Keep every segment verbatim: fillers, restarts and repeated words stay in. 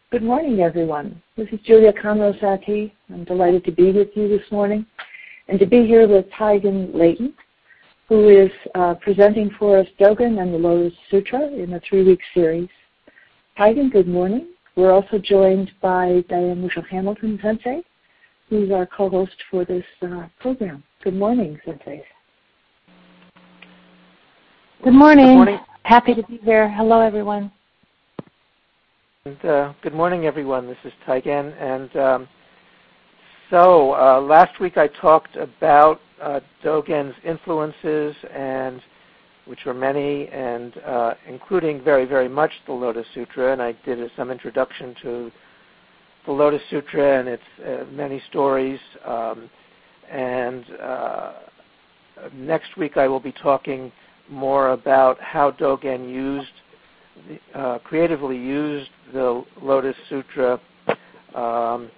Good morning, everyone. This is Julia Conroe-Satie. I'm delighted to be with you this morning and to be here with Taigen Leighton, who is uh, presenting for us Dogen and the Lotus Sutra in a three-week series. Taigen, good morning. We're also joined by Diane Musho-Hamilton Sensei, who's our co-host for this uh, program. Good morning, Sensei. Good morning. Good morning. Happy to be here. Hello, everyone. And, uh, good morning, everyone. This is Taigen. And um, so uh, last week I talked about uh, Dogen's influences, and which were many, and uh, including very, very much the Lotus Sutra. And I did uh, some introduction to the Lotus Sutra and its uh, many stories. Um, and uh, next week I will be talking more about how Dogen used, uh, creatively used the Lotus Sutra um,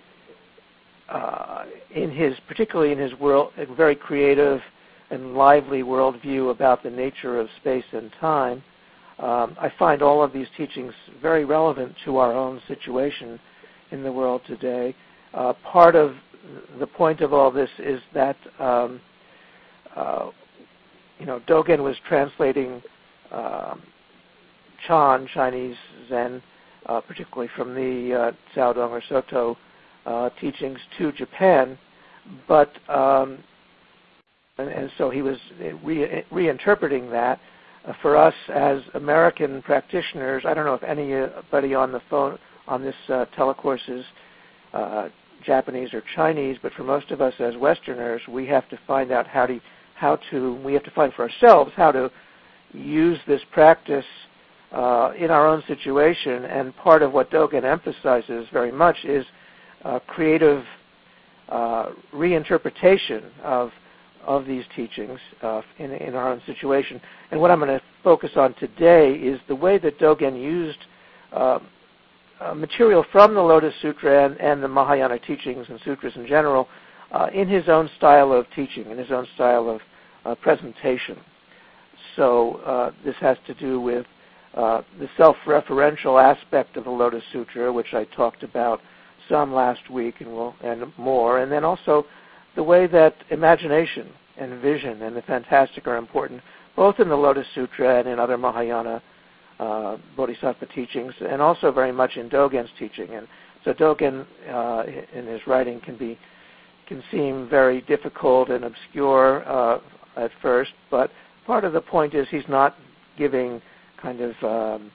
uh, in his, particularly in his world, a very creative and lively worldview about the nature of space and time. Um, I find all of these teachings very relevant to our own situation in the world today. Uh, part of the point of all this is that um, uh, you know, Dogen was translating um, Chan, Chinese Zen, uh, particularly from the uh, Caodong or Soto uh, teachings to Japan, but um, and, and so he was re- reinterpreting that. Uh, for us as American practitioners, I don't know if anybody on the phone on this uh, telecourse is uh, Japanese or Chinese, but for most of us as Westerners, we have to find out how to how to we have to find for ourselves how to use this practice uh, in our own situation. And part of what Dogen emphasizes very much is uh, creative uh, reinterpretation of of these teachings uh, in, in our own situation. And what I'm going to focus on today is the way that Dogen used uh, uh, material from the Lotus Sutra and, and the Mahayana teachings and sutras in general uh, in his own style of teaching, in his own style of uh, presentation. So uh, this has to do with uh, the self-referential aspect of the Lotus Sutra, which I talked about some last week and, will, and more, and then also the way that imagination and vision and the fantastic are important, both in the Lotus Sutra and in other Mahayana uh, Bodhisattva teachings, and also very much in Dogen's teaching. And so Dogen, uh, in his writing, can be can seem very difficult and obscure uh, at first, but part of the point is he's not giving kind of um,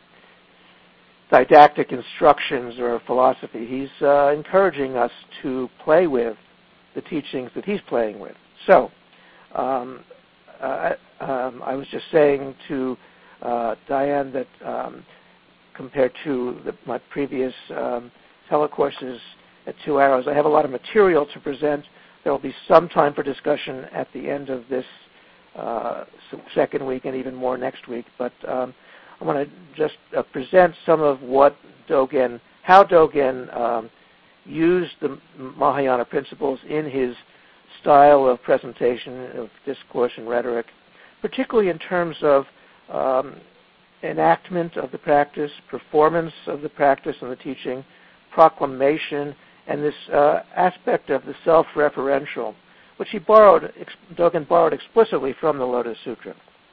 didactic instructions or philosophy. He's uh, encouraging us to play with the teachings that he's playing with. So, um, uh, um, I was just saying to uh, Diane that um, compared to the, my previous um, telecourses at Two Arrows, I have a lot of material to present. There will be some time for discussion at the end of this uh, second week and even more next week. But um, I want to just uh, present some of what Dogen, how Dogen um, used the Mahayana principles in his style of presentation, of discourse and rhetoric, particularly in terms of um, enactment of the practice, performance of the practice and the teaching, proclamation, and this uh, aspect of the self-referential, which he borrowed, Dogen borrowed explicitly from the Lotus Sutra.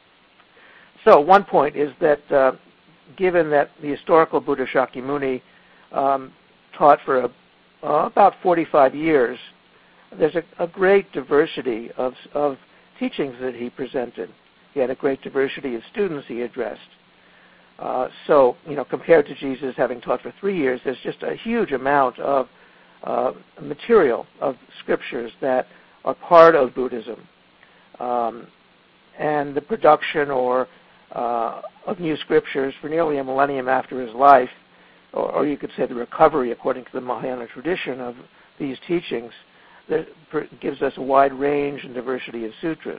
So one point is that uh, given that the historical Buddha Shakyamuni um, taught for a Uh, about forty-five years, there's a, a great diversity of, of teachings that he presented. He had a great diversity of students he addressed. Uh, so, you know, compared to Jesus having taught for three years, there's just a huge amount of uh, material, of scriptures that are part of Buddhism. Um, and the production or uh, of new scriptures for nearly a millennium after his life, or you could say the recovery, according to the Mahayana tradition, of these teachings, that gives us a wide range and diversity of sutras.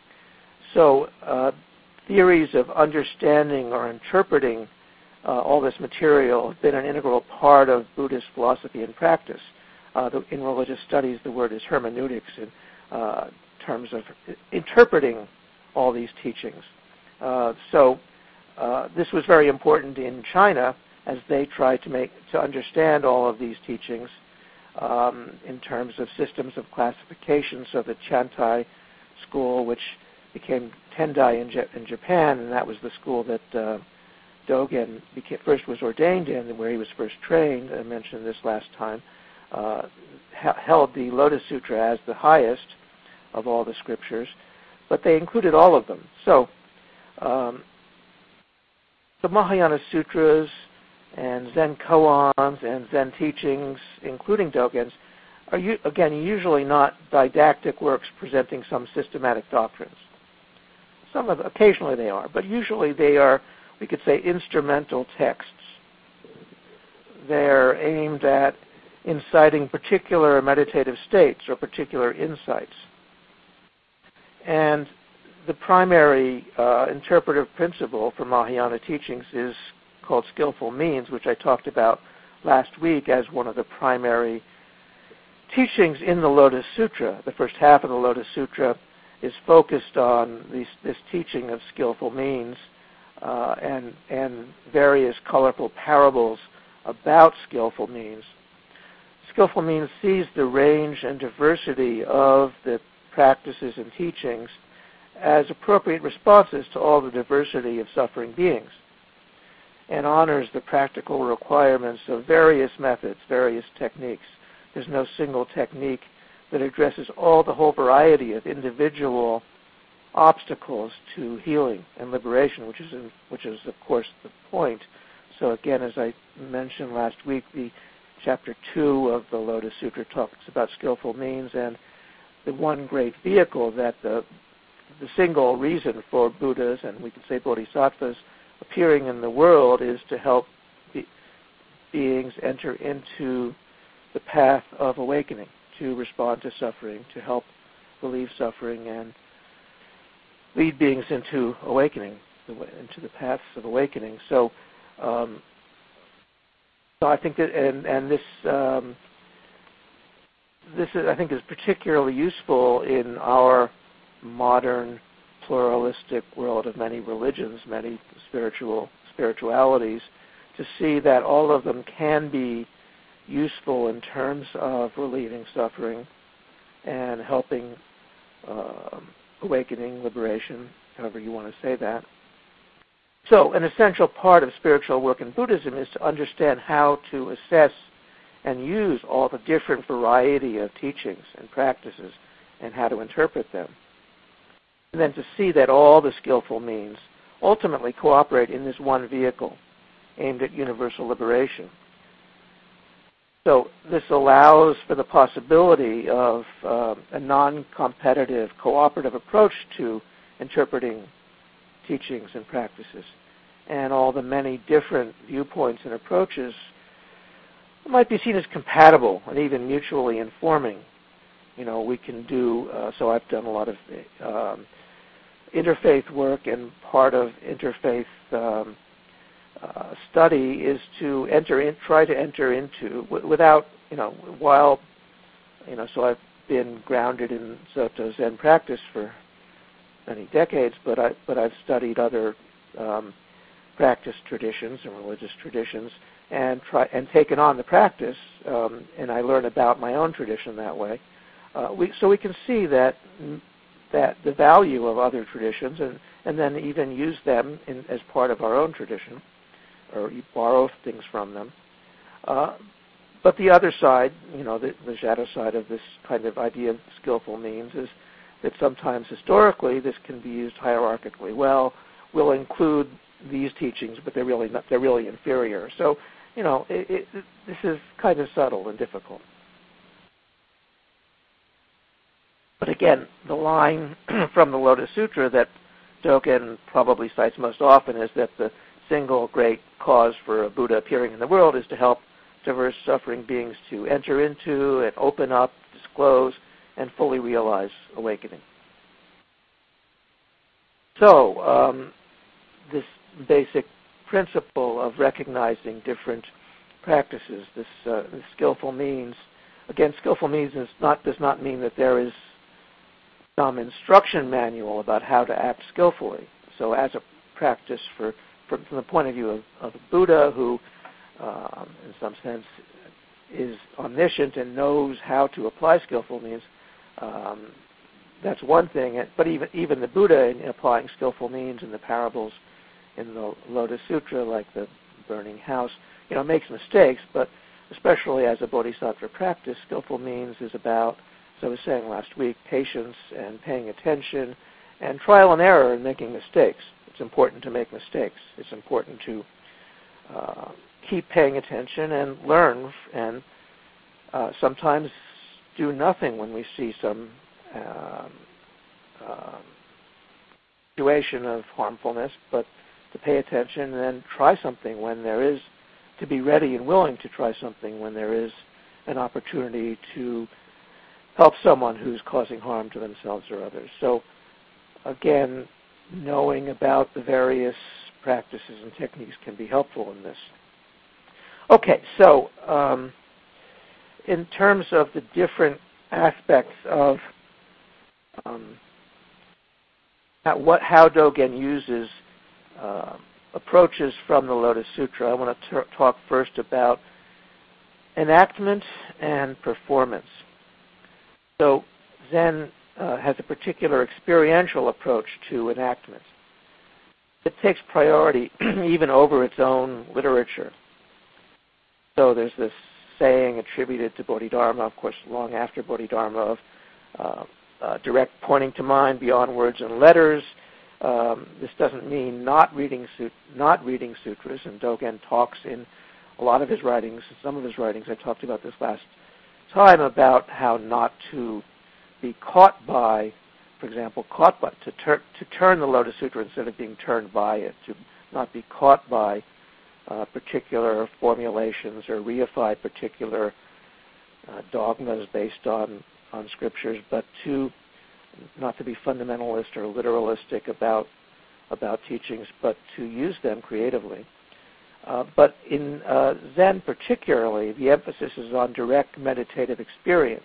So uh, theories of understanding or interpreting uh, all this material have been an integral part of Buddhist philosophy and practice. Uh, the, in religious studies, the word is hermeneutics in uh, terms of interpreting all these teachings. Uh, so uh, this was very important in China as they try to make to understand all of these teachings um, in terms of systems of classification. So the Chantai school, which became Tendai in, J- in Japan, and that was the school that uh, Dogen became, first was ordained in, and where he was first trained. I mentioned this last time. Uh, held the Lotus Sutra as the highest of all the scriptures, but they included all of them. So um, the Mahayana Sutras and Zen koans and Zen teachings, including Dogen's, are, u- again, usually not didactic works presenting some systematic doctrines. Some of, occasionally they are, but usually they are, we could say, instrumental texts. They're aimed at inciting particular meditative states or particular insights. And the primary uh, interpretive principle for Mahayana teachings is called skillful means, which I talked about last week as one of the primary teachings in the Lotus Sutra. The first half of the Lotus Sutra is focused on these, this teaching of skillful means uh, and, and various colorful parables about skillful means. Skillful means sees the range and diversity of the practices and teachings as appropriate responses to all the diversity of suffering beings, and honors the practical requirements of various methods, various techniques. There's no single technique that addresses all the whole variety of individual obstacles to healing and liberation, which is, in, which is of course, the point. So again, as I mentioned last week, the Chapter two of the Lotus Sutra talks about skillful means, and the one great vehicle that the, the single reason for Buddhas, and we could say Bodhisattvas, appearing in the world is to help be, beings enter into the path of awakening, to respond to suffering, to help relieve suffering, and lead beings into awakening, into the paths of awakening. So, um, So I think that, and, and this, um, this is, I think, is particularly useful in our modern pluralistic world of many religions, many spiritual spiritualities, to see that all of them can be useful in terms of relieving suffering and helping uh, awakening, liberation, however you want to say that. So an essential part of spiritual work in Buddhism is to understand how to assess and use all the different variety of teachings and practices and how to interpret them. And then to see that all the skillful means ultimately cooperate in this one vehicle aimed at universal liberation. So this allows for the possibility of uh, a non-competitive, cooperative approach to interpreting teachings and practices, and all the many different viewpoints and approaches might be seen as compatible and even mutually informing. You know, we can do, uh, so I've done a lot of um, interfaith work, and part of interfaith um, uh, study is to enter in, try to enter into, w- without, you know, while, you know, so I've been grounded in Soto Zen practice for many decades, but I but I've studied other um, practice traditions and religious traditions, and try and taken on the practice, um, and I learn about my own tradition that way. Uh, we, so we can see that that the value of other traditions, and, and then even use them in, as part of our own tradition, or you borrow things from them. Uh, but the other side, you know, the, the shadow side of this kind of idea of skillful means is that sometimes historically this can be used hierarchically. Well, we'll include these teachings, but they're really not, they're really inferior. So, you know, it, it, this is kind of subtle and difficult. But again, the line from the Lotus Sutra that Dogen probably cites most often is that the single great cause for a Buddha appearing in the world is to help diverse suffering beings to enter into and open up, disclose, and fully realize awakening. So, um, this basic principle of recognizing different practices, this, uh, this skillful means, again, skillful means is not, does not mean that there is some instruction manual about how to act skillfully. So as a practice for, from, from the point of view of, of a Buddha who um, in some sense, is omniscient and knows how to apply skillful means, um, that's one thing. But even even the Buddha, in applying skillful means in the parables in the Lotus Sutra, like the burning house, you know, makes mistakes. But especially as a bodhisattva practice, skillful means is about, as I was saying last week, patience and paying attention and trial and error and making mistakes. It's important to make mistakes. It's important to uh, keep paying attention and learn, and uh, sometimes do nothing when we see some um, uh, situation of harmfulness, but to pay attention and then try something when there is, to be ready and willing to try something when there is an opportunity to help someone who's causing harm to themselves or others. So again, knowing about the various practices and techniques can be helpful in this. Okay, so um, in terms of the different aspects of um, how, what, how Dogen uses uh, approaches from the Lotus Sutra, I want to t- talk first about enactment and performance. So Zen uh, has a particular experiential approach to enactment. It takes priority even over its own literature. So there's this saying attributed to Bodhidharma, of course, long after Bodhidharma, of uh, uh, direct pointing to mind beyond words and letters. Um, this doesn't mean not reading sut- not reading sutras, and Dogen talks in a lot of his writings, some of his writings, I talked about this last time, about how not to be caught by, for example, caught by, to, tur- to turn the Lotus Sutra instead of being turned by it, to not be caught by uh, particular formulations or reify particular uh, dogmas based on, on scriptures, but to not to be fundamentalist or literalistic about about teachings, but to use them creatively. Uh, but in uh, Zen particularly, the emphasis is on direct meditative experience,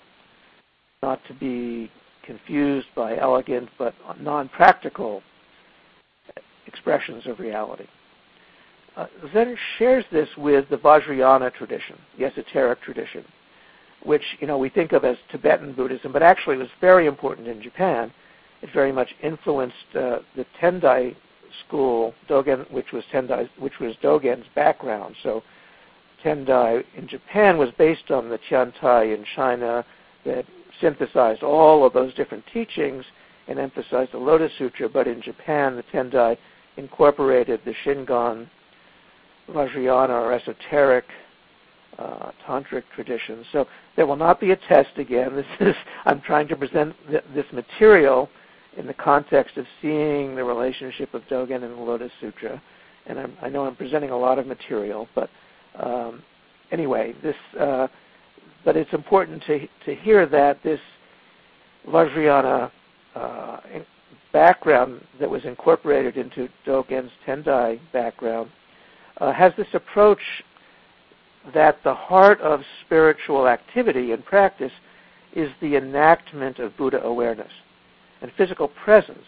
not to be confused by elegant but non-practical expressions of reality. Uh, Zen shares this with the Vajrayana tradition, the esoteric tradition, which, you know, we think of as Tibetan Buddhism, but actually was very important in Japan. It very much influenced uh, the Tendai school, Dogen, which was Tendai, which was Dogen's background. So Tendai in Japan was based on the Tiantai in China that synthesized all of those different teachings and emphasized the Lotus Sutra. But in Japan, the Tendai incorporated the Shingon, Vajrayana, or esoteric Uh, tantric tradition. So there will not be a test again. This is, I'm trying to present th- this material in the context of seeing the relationship of Dogen and the Lotus Sutra. And I'm, I know I'm presenting a lot of material, but um, anyway, this. Uh, but it's important to to hear that this Vajrayana uh, background that was incorporated into Dogen's Tendai background uh, has this approach that the heart of spiritual activity and practice is the enactment of Buddha awareness and physical presence,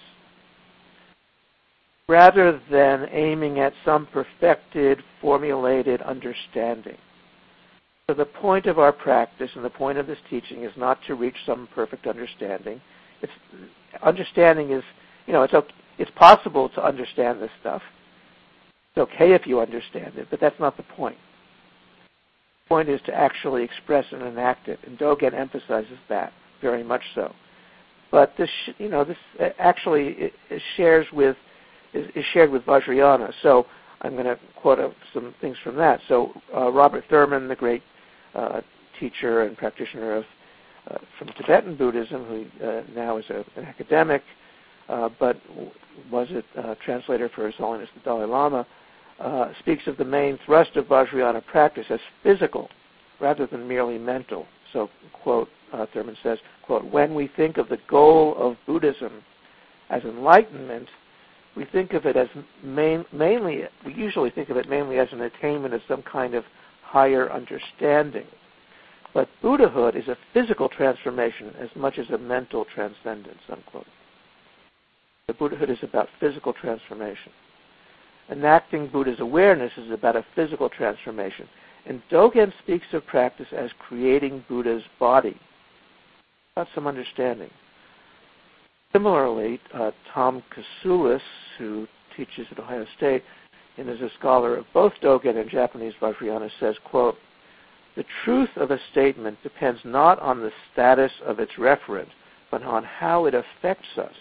rather than aiming at some perfected, formulated understanding. So the point of our practice and the point of this teaching is not to reach some perfect understanding. It's, understanding is, you know, it's okay, it's possible to understand this stuff. It's okay if you understand it, but that's not the point. The point is to actually express and enact it, and Dogen emphasizes that very much so. But this, you know, this actually is shares with is, is shared with Vajrayana. So I'm going to quote some things from that. So uh, Robert Thurman, the great uh, teacher and practitioner of uh, from Tibetan Buddhism, who uh, now is a, an academic, uh, but was a uh, translator for His Holiness the Dalai Lama, uh, speaks of the main thrust of Vajrayana practice as physical rather than merely mental. So, quote, uh, Thurman says, quote, when we think of the goal of Buddhism as enlightenment, we think of it as main, mainly, we usually think of it mainly as an attainment of some kind of higher understanding. But Buddhahood is a physical transformation as much as a mental transcendence, unquote. The Buddhahood is about physical transformation. Enacting Buddha's awareness is about a physical transformation. And Dogen speaks of practice as creating Buddha's body. Got some understanding. Similarly, uh, Tom Kasulis, who teaches at Ohio State and is a scholar of both Dogen and Japanese Vajrayana, says, quote, "The truth of a statement depends not on the status of its referent, but on how it affects us."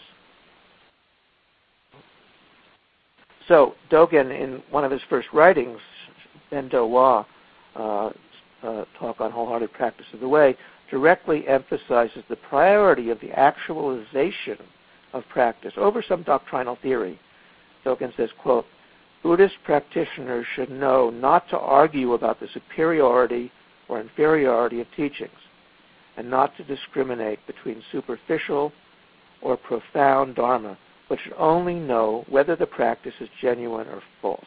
So Dogen, in one of his first writings, Bendo Wa, uh, uh, talk on wholehearted practice of the way, directly emphasizes the priority of the actualization of practice over some doctrinal theory. Dogen says, quote, "Buddhist practitioners should know not to argue about the superiority or inferiority of teachings, and not to discriminate between superficial or profound dharma, but should only know whether the practice is genuine or false."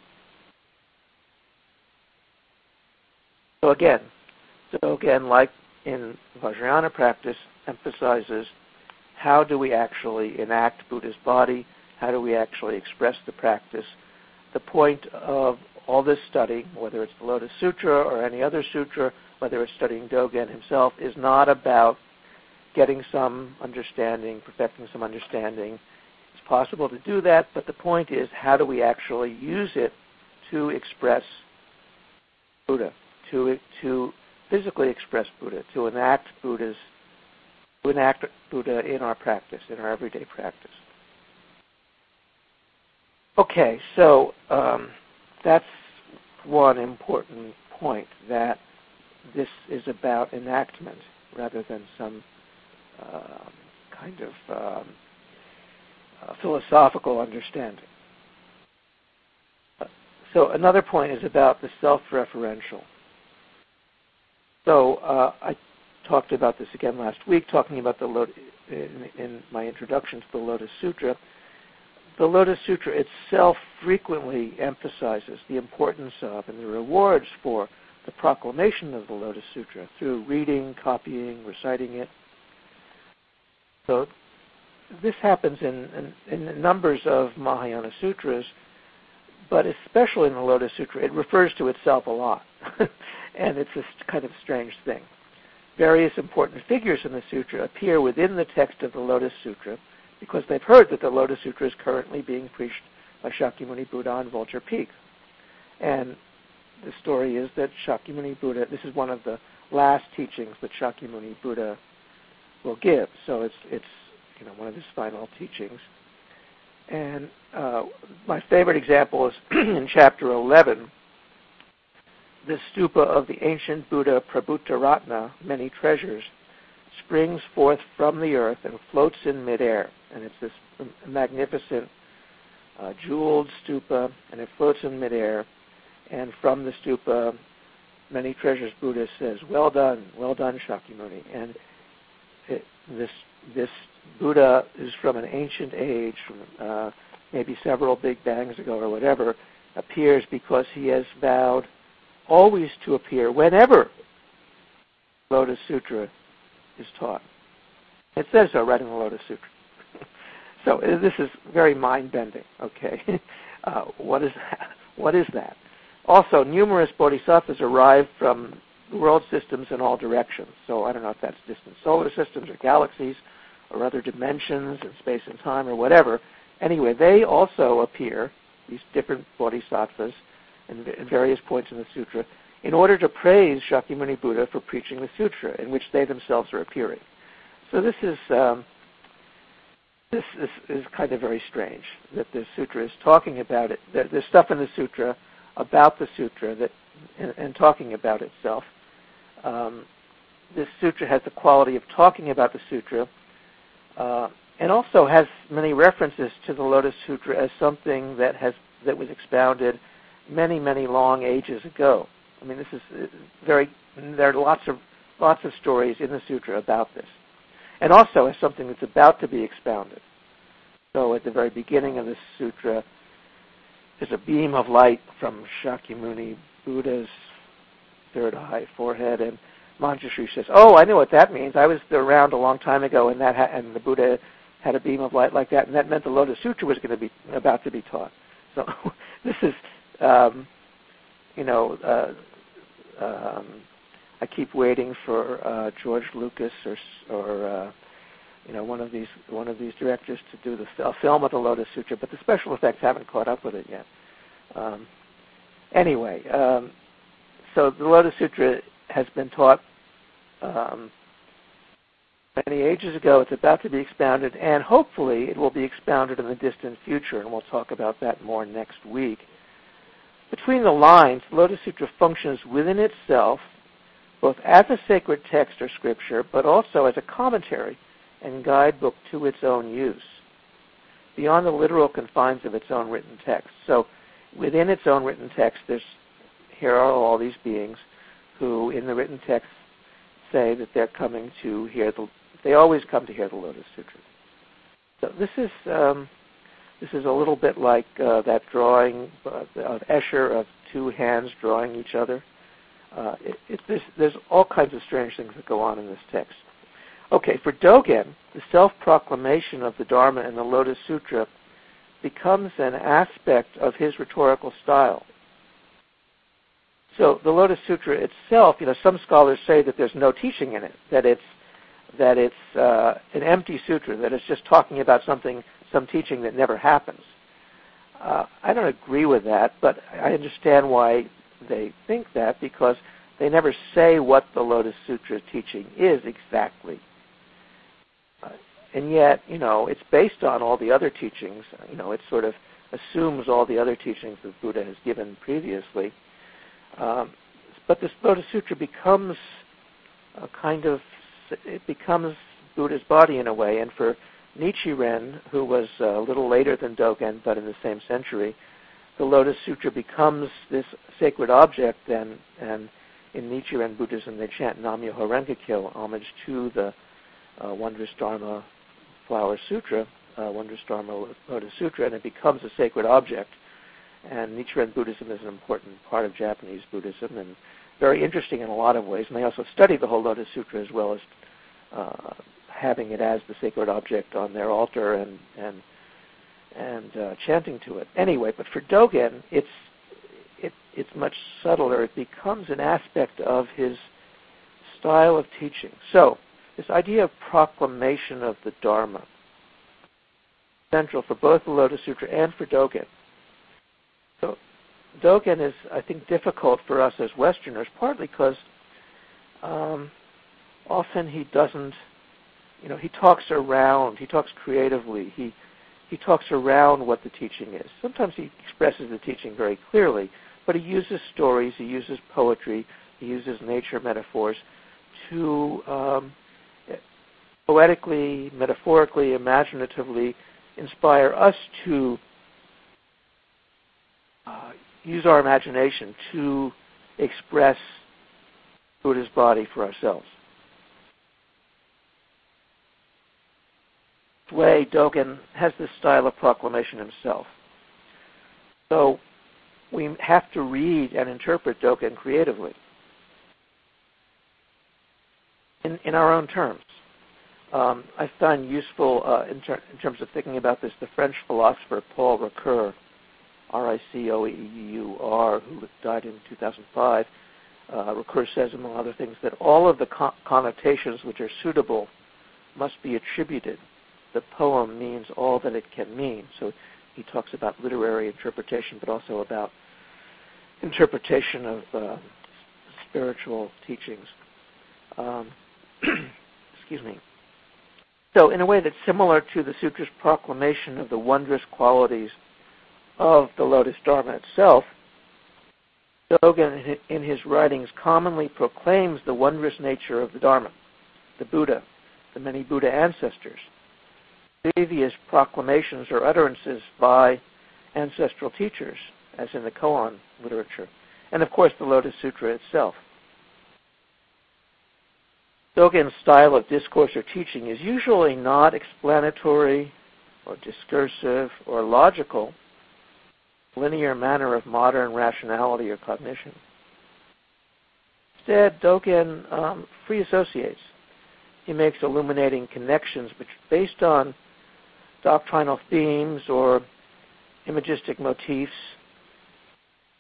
So again, Dogen, like in Vajrayana practice, emphasizes how do we actually enact Buddha's body, how do we actually express the practice. The point of all this study, whether it's the Lotus Sutra or any other sutra, whether it's studying Dogen himself, is not about getting some understanding, perfecting some understanding. It's possible to do that, but the point is, how do we actually use it to express Buddha, to to physically express Buddha, to enact Buddha's, to enact Buddha in our practice, in our everyday practice. Okay, so um, that's one important point, that this is about enactment rather than some uh, kind of um, uh, philosophical understanding. Uh, so another point is about the self-referential. So uh, I talked about this again last week, talking about the Lot- in, in my introduction to the Lotus Sutra. The Lotus Sutra itself frequently emphasizes the importance of and the rewards for the proclamation of the Lotus Sutra through reading, copying, reciting it. So this happens in, in, in numbers of Mahayana sutras, but especially in the Lotus Sutra, it refers to itself a lot. And it's a kind of strange thing. Various important figures in the sutra appear within the text of the Lotus Sutra because they've heard that the Lotus Sutra is currently being preached by Shakyamuni Buddha on Vulture Peak. And the story is that Shakyamuni Buddha, this is one of the last teachings that Shakyamuni Buddha will give. So it's, it's you know, one of his final teachings. And uh, my favorite example is in chapter eleven, the stupa of the ancient Buddha Prabhutaratna, many treasures, springs forth from the earth and floats in midair. And it's this magnificent uh, jeweled stupa, and it floats in midair. And from the stupa, many treasures, Buddha says, "Well done, well done, Shakyamuni." And it, this this Buddha is from an ancient age, from uh, maybe several big bangs ago or whatever, appears because he has vowed always to appear whenever Lotus Sutra is taught. It says so right in the Lotus Sutra. So uh, this is very mind-bending, okay? uh, what is that? What is that? Also, numerous bodhisattvas arrive from world systems in all directions. So I don't know if that's distant solar systems or galaxies or other dimensions in space and time or whatever. Anyway, they also appear, these different bodhisattvas, in, in various points in the sutra, in order to praise Shakyamuni Buddha for preaching the sutra, in which they themselves are appearing. So this is um, this is, is kind of very strange that the sutra is talking about it. There, there's stuff in the sutra about the sutra that, and, and talking about itself. Um, this sutra has the quality of talking about the sutra, uh, and also has many references to the Lotus Sutra as something that has that was expounded many, many long ages ago. I mean, this is very. There are lots of lots of stories in the sutra about this, and also as something that's about to be expounded. So, at the very beginning of the sutra, there's a beam of light from Shakyamuni Buddha's third eye, forehead, and Manjushri says, "Oh, I know what that means. I was around a long time ago, and that ha- and the Buddha had a beam of light like that, and that meant the Lotus Sutra was going to be about to be taught." So, this is, um, you know, uh, um, I keep waiting for uh, George Lucas or, or uh, you know, one of these one of these directors to do the a film of the Lotus Sutra, but the special effects haven't caught up with it yet. Um, anyway, um, so the Lotus Sutra has been taught um, many ages ago. It's about to be expounded, and hopefully it will be expounded in the distant future, and we'll talk about that more next week. Between the lines, the Lotus Sutra functions within itself, both as a sacred text or scripture, but also as a commentary and guidebook to its own use, beyond the literal confines of its own written text. So within its own written text, there's, here are all these beings who, in the written text, say that they're coming to hear the, they always come to hear the Lotus Sutra. So this is, um, this is a little bit like uh, that drawing uh, of Escher of two hands drawing each other. Uh, it, it, there's, there's all kinds of strange things that go on in this text. Okay, for Dogen, the self-proclamation of the Dharma in the Lotus Sutra becomes an aspect of his rhetorical style. So the Lotus Sutra itself, you know, some scholars say that there's no teaching in it, that it's that it's uh, an empty sutra, that it's just talking about something, some teaching that never happens. Uh, I don't agree with that, but I understand why they think that, because they never say what the Lotus Sutra teaching is exactly. Uh, and yet, you know, it's based on all the other teachings. You know, it sort of assumes all the other teachings that Buddha has given previously. Um, but this Lotus Sutra becomes a kind of, it becomes Buddha's body in a way. And for Nichiren, who was a little later than Dogen, but in the same century, the Lotus Sutra becomes this sacred object, and, and in Nichiren Buddhism they chant Nam-myoho Renge-kyo, homage to the uh, Wondrous Dharma Flower Sutra, uh, Wondrous Dharma Lotus Sutra, and it becomes a sacred object. And Nichiren Buddhism is an important part of Japanese Buddhism, and very interesting in a lot of ways. And they also study the whole Lotus Sutra as well as uh, having it as the sacred object on their altar and and and uh, chanting to it. Anyway, but for Dogen, it's it, it's much subtler. It becomes an aspect of his style of teaching. So this idea of proclamation of the Dharma, central for both the Lotus Sutra and for Dogen. So Dogen is, I think, difficult for us as Westerners, partly because um, often he doesn't, you know, he talks around, he talks creatively, he he talks around what the teaching is. Sometimes he expresses the teaching very clearly, but he uses stories, he uses poetry, he uses nature metaphors to um, poetically, metaphorically, imaginatively inspire us to uh, use our imagination to express Buddha's body for ourselves. This way, Dogen has this style of proclamation himself. So we have to read and interpret Dogen creatively in, in our own terms. Um, I find useful uh, in, ter- in terms of thinking about this the French philosopher Paul Ricoeur, R I C O E U R, who died in two thousand five. Uh, Ricoeur says, among other things, that all of the con- connotations which are suitable must be attributed. The poem means all that it can mean. So he talks about literary interpretation, but also about interpretation of uh, spiritual teachings. Um, excuse me. So in a way that's similar to the Sutra's proclamation of the wondrous qualities of the Lotus Dharma itself, Dogen in his writings commonly proclaims the wondrous nature of the Dharma, the Buddha, the many Buddha ancestors, previous proclamations or utterances by ancestral teachers, as in the koan literature, and of course the Lotus Sutra itself. Dogen's style of discourse or teaching is usually not explanatory or discursive or logical, linear manner of modern rationality or cognition. Instead, Dogen um, free associates. He makes illuminating connections based on doctrinal themes or imagistic motifs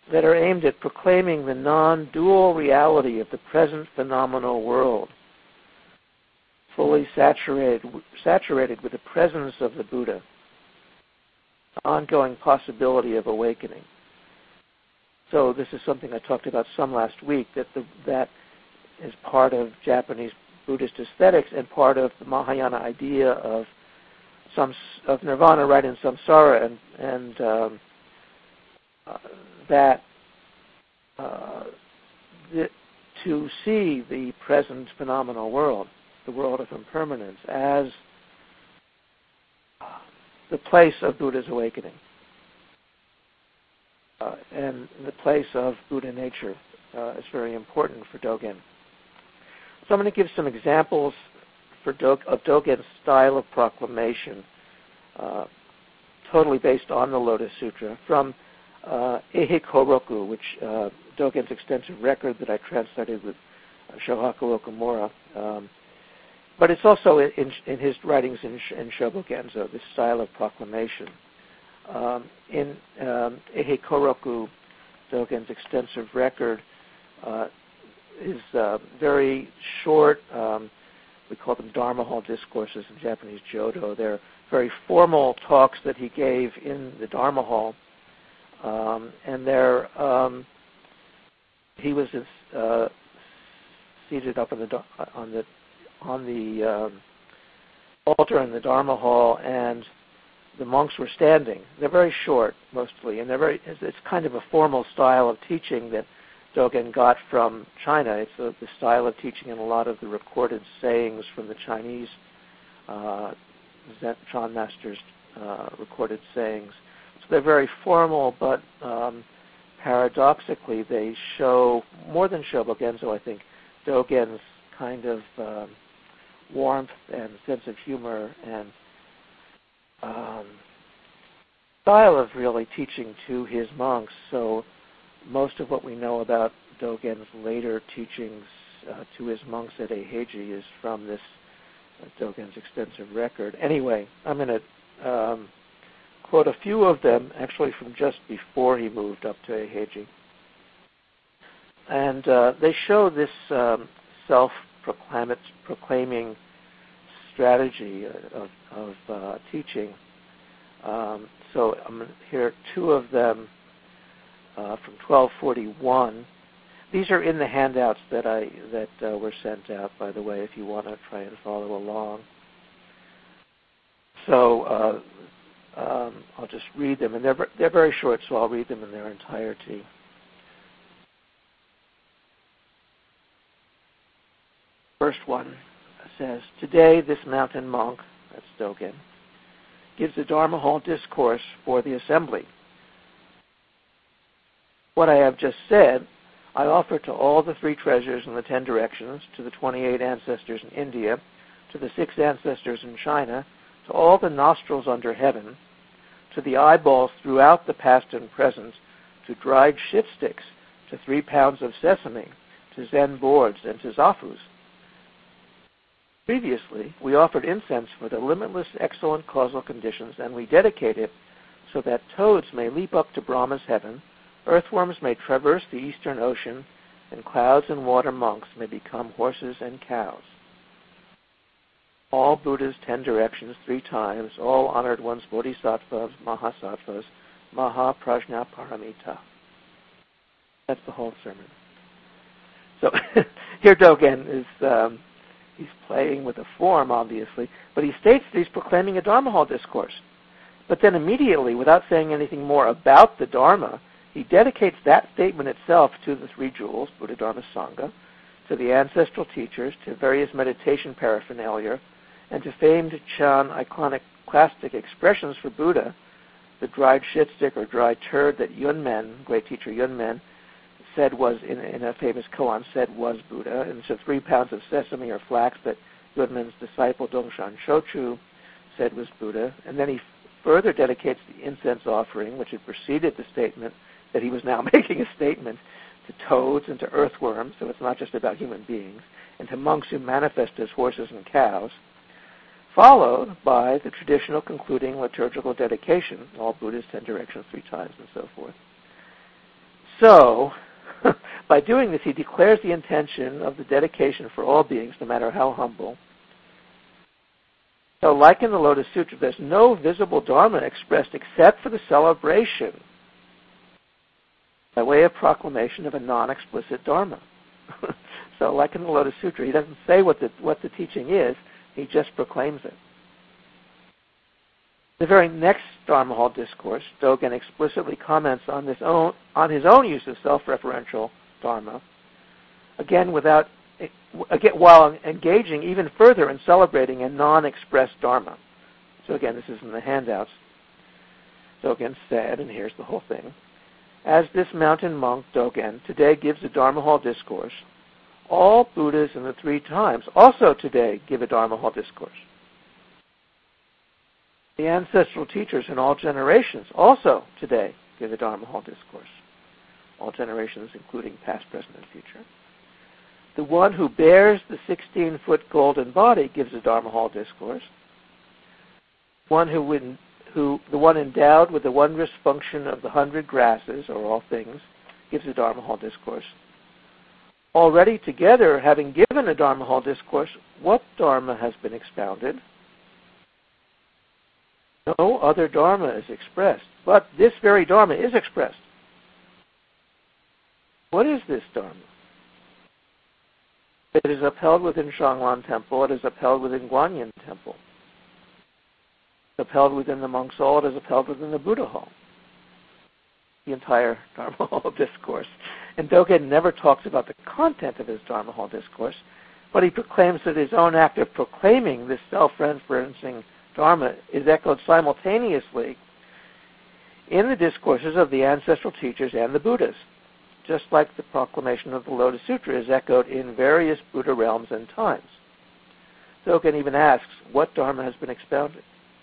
that are aimed at proclaiming the non-dual reality of the present phenomenal world, fully saturated, saturated with the presence of the Buddha, the ongoing possibility of awakening. So this is something I talked about some last week, that the, that is part of Japanese Buddhist aesthetics and part of the Mahayana idea of some of nirvana, right, in samsara, and, and um, uh, that uh, the, to see the present phenomenal world, the world of impermanence, as the place of Buddha's awakening uh, and the place of Buddha nature uh, is very important for Dogen. So I'm going to give some examples for Do- of Dogen's style of proclamation, uh, totally based on the Lotus Sutra, from uh, Eihei Koroku, which uh, Dogen's extensive record that I translated with uh, Shohaku Okumura. Um, but it's also in, in, in his writings in, in Shobogenzo, this style of proclamation. Um, in um, Eihei Koroku, Dogen's extensive record uh, is uh, very short. Um, we call them Dharma Hall discourses in Japanese Jodo. They're very formal talks that he gave in the Dharma Hall, um, and they're um, he was uh, seated up on the on the on the um, altar in the Dharma Hall, and the monks were standing. They're very short, mostly, and they're very. It's, it's kind of a formal style of teaching that Dogen got from China. It's a, the style of teaching in a lot of the recorded sayings from the Chinese uh, Zen Chan masters' uh, recorded sayings. So they're very formal, but um, paradoxically, they show more than Shobogenzo, I think, Dogen's kind of um, warmth and sense of humor and um, style of really teaching to his monks. So most of what we know about Dogen's later teachings uh, to his monks at Eiheiji is from this uh, Dogen's extensive record. Anyway, I'm going to um, quote a few of them, actually from just before he moved up to Eiheiji. And uh, they show this um, self-proclaiming strategy of, of uh, teaching. Um, so I'm going to hear two of them uh, from twelve forty-one. These are in the handouts that I that uh, were sent out, by the way, if you want to try and follow along. So uh, um, I'll just read them, and they're they're very short, so I'll read them in their entirety. First one says, "Today this mountain monk," that's Dogen, "gives a Dharma Hall discourse for the assembly. What I have just said, I offer to all the three treasures in the ten directions, to the twenty-eight ancestors in India, to the six ancestors in China, to all the nostrils under heaven, to the eyeballs throughout the past and present, to dried shit sticks, to three pounds of sesame, to Zen boards, and to zafus. Previously, we offered incense for the limitless excellent causal conditions, and we dedicate it so that toads may leap up to Brahma's heaven, earthworms may traverse the eastern ocean, and clouds and water monks may become horses and cows. All Buddha's ten directions three times, all honored ones bodhisattvas, mahasattvas, mahaprajnaparamita." That's the whole sermon. So here Dogen is... Um, He's playing with a form, obviously, but he states that he's proclaiming a Dharma Hall discourse. But then immediately, without saying anything more about the Dharma, he dedicates that statement itself to the three jewels, Buddha, Dharma, Sangha, to the ancestral teachers, to various meditation paraphernalia, and to famed Chan iconoclastic expressions for Buddha, the dried shit stick or dried turd that Yunmen, great teacher Yunmen, said was, in, in a famous koan, said was Buddha, and so three pounds of sesame or flax that Yunmen's disciple Dongshan Shochu said was Buddha. And then he further dedicates the incense offering, which had preceded the statement, that he was now making a statement, to toads and to earthworms, so it's not just about human beings, and to monks who manifest as horses and cows, followed by the traditional concluding liturgical dedication, all Buddha's ten directions three times and so forth. So, by doing this, he declares the intention of the dedication for all beings, no matter how humble. So, like in the Lotus Sutra, there's no visible Dharma expressed except for the celebration by way of proclamation of a non-explicit Dharma. So, like in the Lotus Sutra, he doesn't say what the, what the teaching is, he just proclaims it. The very next Dharma Hall discourse, Dogen explicitly comments on, this own, on his own use of self-referential Dharma, again, without, again while engaging even further in celebrating a non-expressed Dharma. So again, this is in the handouts. Dogen said, and here's the whole thing, as this mountain monk, Dogen, today gives a Dharma Hall discourse, all Buddhas in the three times also today give a Dharma Hall discourse. The ancestral teachers in all generations also today give a Dharma Hall discourse. All generations, including past, present, and future. The one who bears the sixteen-foot golden body gives a Dharma Hall discourse. One who, win, who, the one endowed with the wondrous function of the hundred grasses, or all things, gives a Dharma Hall discourse. Already together, having given a Dharma Hall discourse, what Dharma has been expounded? No other Dharma is expressed, but this very Dharma is expressed. What is this Dharma? It is upheld within Shanglan Temple. It is upheld within Guanyin Temple. It is upheld within the Monks Hall. It is upheld within the Buddha Hall. The entire Dharma Hall discourse. And Dogen never talks about the content of his Dharma Hall discourse, but he proclaims that his own act of proclaiming this self-referencing Dharma is echoed simultaneously in the discourses of the ancestral teachers and the Buddhas, just like the proclamation of the Lotus Sutra is echoed in various Buddha realms and times. Dogen even asks, what Dharma has been expounded?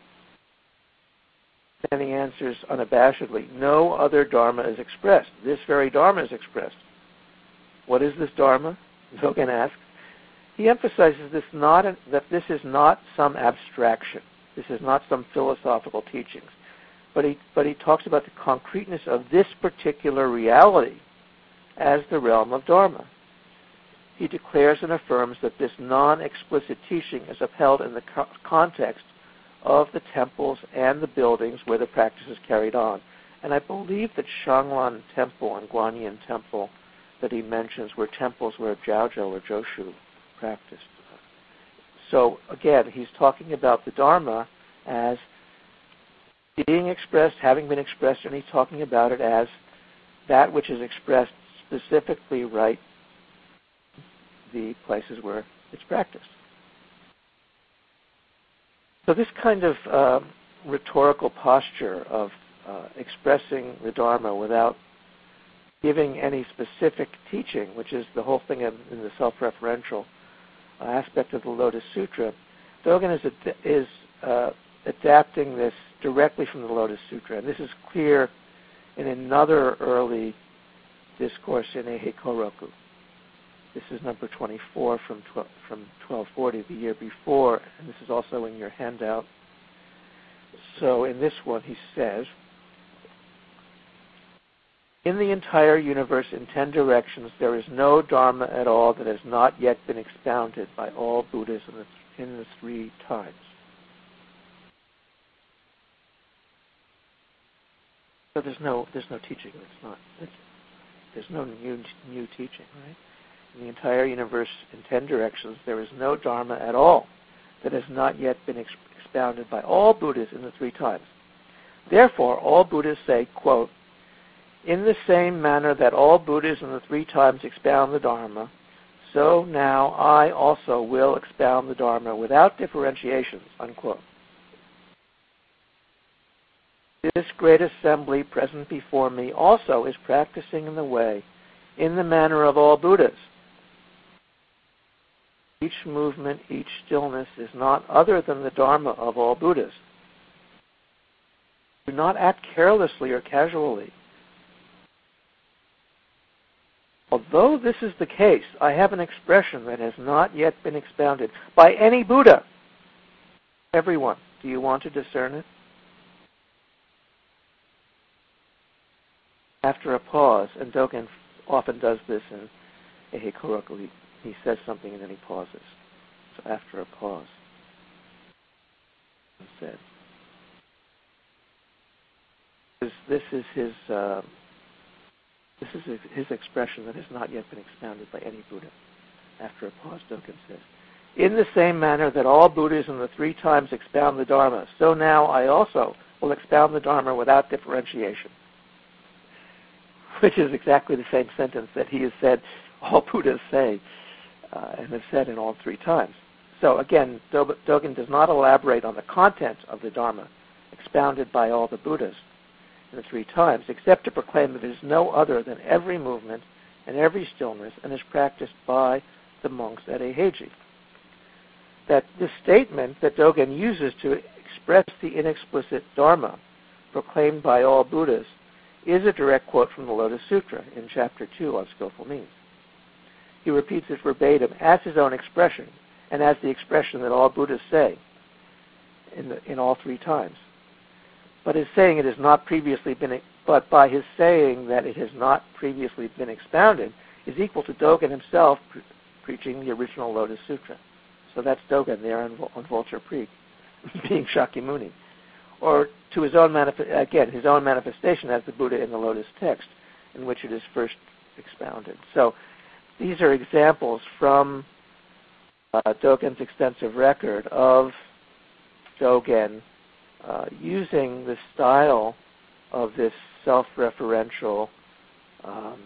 And he answers unabashedly, no other Dharma is expressed. This very Dharma is expressed. What is this Dharma? Dogen asks. He emphasizes this not an, that this is not some abstraction. This is not some philosophical teachings. But he, but he talks about the concreteness of this particular reality as the realm of Dharma. He declares and affirms that this non-explicit teaching is upheld in the co- context of the temples and the buildings where the practice is carried on. And I believe that Shanglan Temple and Guanyin Temple that he mentions were temples where Jiaozhou or Joshu practiced. So again, he's talking about the Dharma as being expressed, having been expressed, and he's talking about it as that which is expressed specifically right the places where it's practiced. So this kind of uh, rhetorical posture of uh, expressing the Dharma without giving any specific teaching, which is the whole thing in, in the self-referential uh, aspect of the Lotus Sutra, Dogen is, ad- is uh, adapting this directly from the Lotus Sutra. And this is clear in another early discourse in Eihei Koroku. This is number twenty-four from twelve, from twelve forty, the year before, and this is also in your handout. So in this one he says, in the entire universe in ten directions there is no Dharma at all that has not yet been expounded by all Buddhas in the, in the three times. So there's no there's no teaching. It's not. It's, there's no new new teaching, right? In the entire universe in ten directions, there is no Dharma at all that has not yet been ex- expounded by all Buddhas in the three times. Therefore, all Buddhas say, quote, in the same manner that all Buddhas in the three times expound the Dharma, so now I also will expound the Dharma without differentiations, unquote. This great assembly present before me also is practicing in the way, in the manner of all Buddhas. Each movement, each stillness is not other than the Dharma of all Buddhas. Do not act carelessly or casually. Although this is the case, I have an expression that has not yet been expounded by any Buddha. Everyone, do you want to discern it? after a pause, and Dogen often does this in Eihei Koroku. He, he says something and then he pauses. So after a pause, said. This, this is his uh, this is his, his expression that has not yet been expounded by any Buddha. After a pause, Dogen says, "In the same manner that all Buddhas in the three times expound the Dharma, so now I also will expound the Dharma without differentiation." Which is exactly the same sentence that he has said all Buddhas say, uh, and have said in all three times. So again, Dogen does not elaborate on the content of the Dharma expounded by all the Buddhas in the three times, except to proclaim that it is no other than every movement and every stillness, and is practiced by the monks at Eiheiji. That this statement that Dogen uses to express the inexplicit Dharma proclaimed by all Buddhas is a direct quote from the Lotus Sutra in Chapter two on Skillful Means. He repeats it verbatim as his own expression, and as the expression that all Buddhas say in, the, in all three times. But his saying it has not previously been, but by his saying that it has not previously been expounded, is equal to Dogen himself pre- preaching the original Lotus Sutra. So that's Dogen there on, on Vulture Creek, being Shakyamuni. Or to his own manif- again, his own manifestation as the Buddha in the Lotus text, in which it is first expounded. So these are examples from uh, Dogen's extensive record of Dogen uh, using the style of this self-referential um,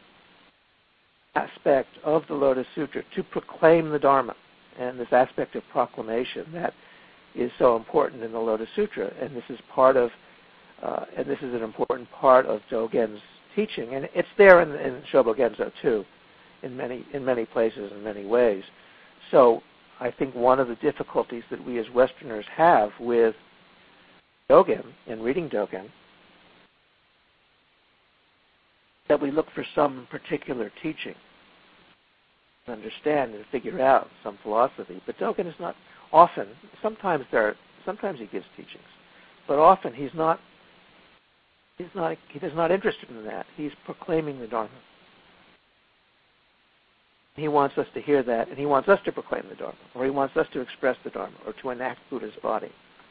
aspect of the Lotus Sutra to proclaim the Dharma, and this aspect of proclamation that is so important in the Lotus Sutra, and this is part of, uh, and this is an important part of Dogen's teaching, and it's there in, in Shobogenzo too, in many in many places, in many ways. So I think one of the difficulties that we as Westerners have with Dogen and reading Dogen, that we look for some particular teaching, to understand and figure out some philosophy. But Dogen is not often. Sometimes there, are, sometimes he gives teachings, but often he's not. He's not. He is not interested in that. He's proclaiming the Dharma. He wants us to hear that, and he wants us to proclaim the Dharma, or he wants us to express the Dharma, or to enact Buddha's body.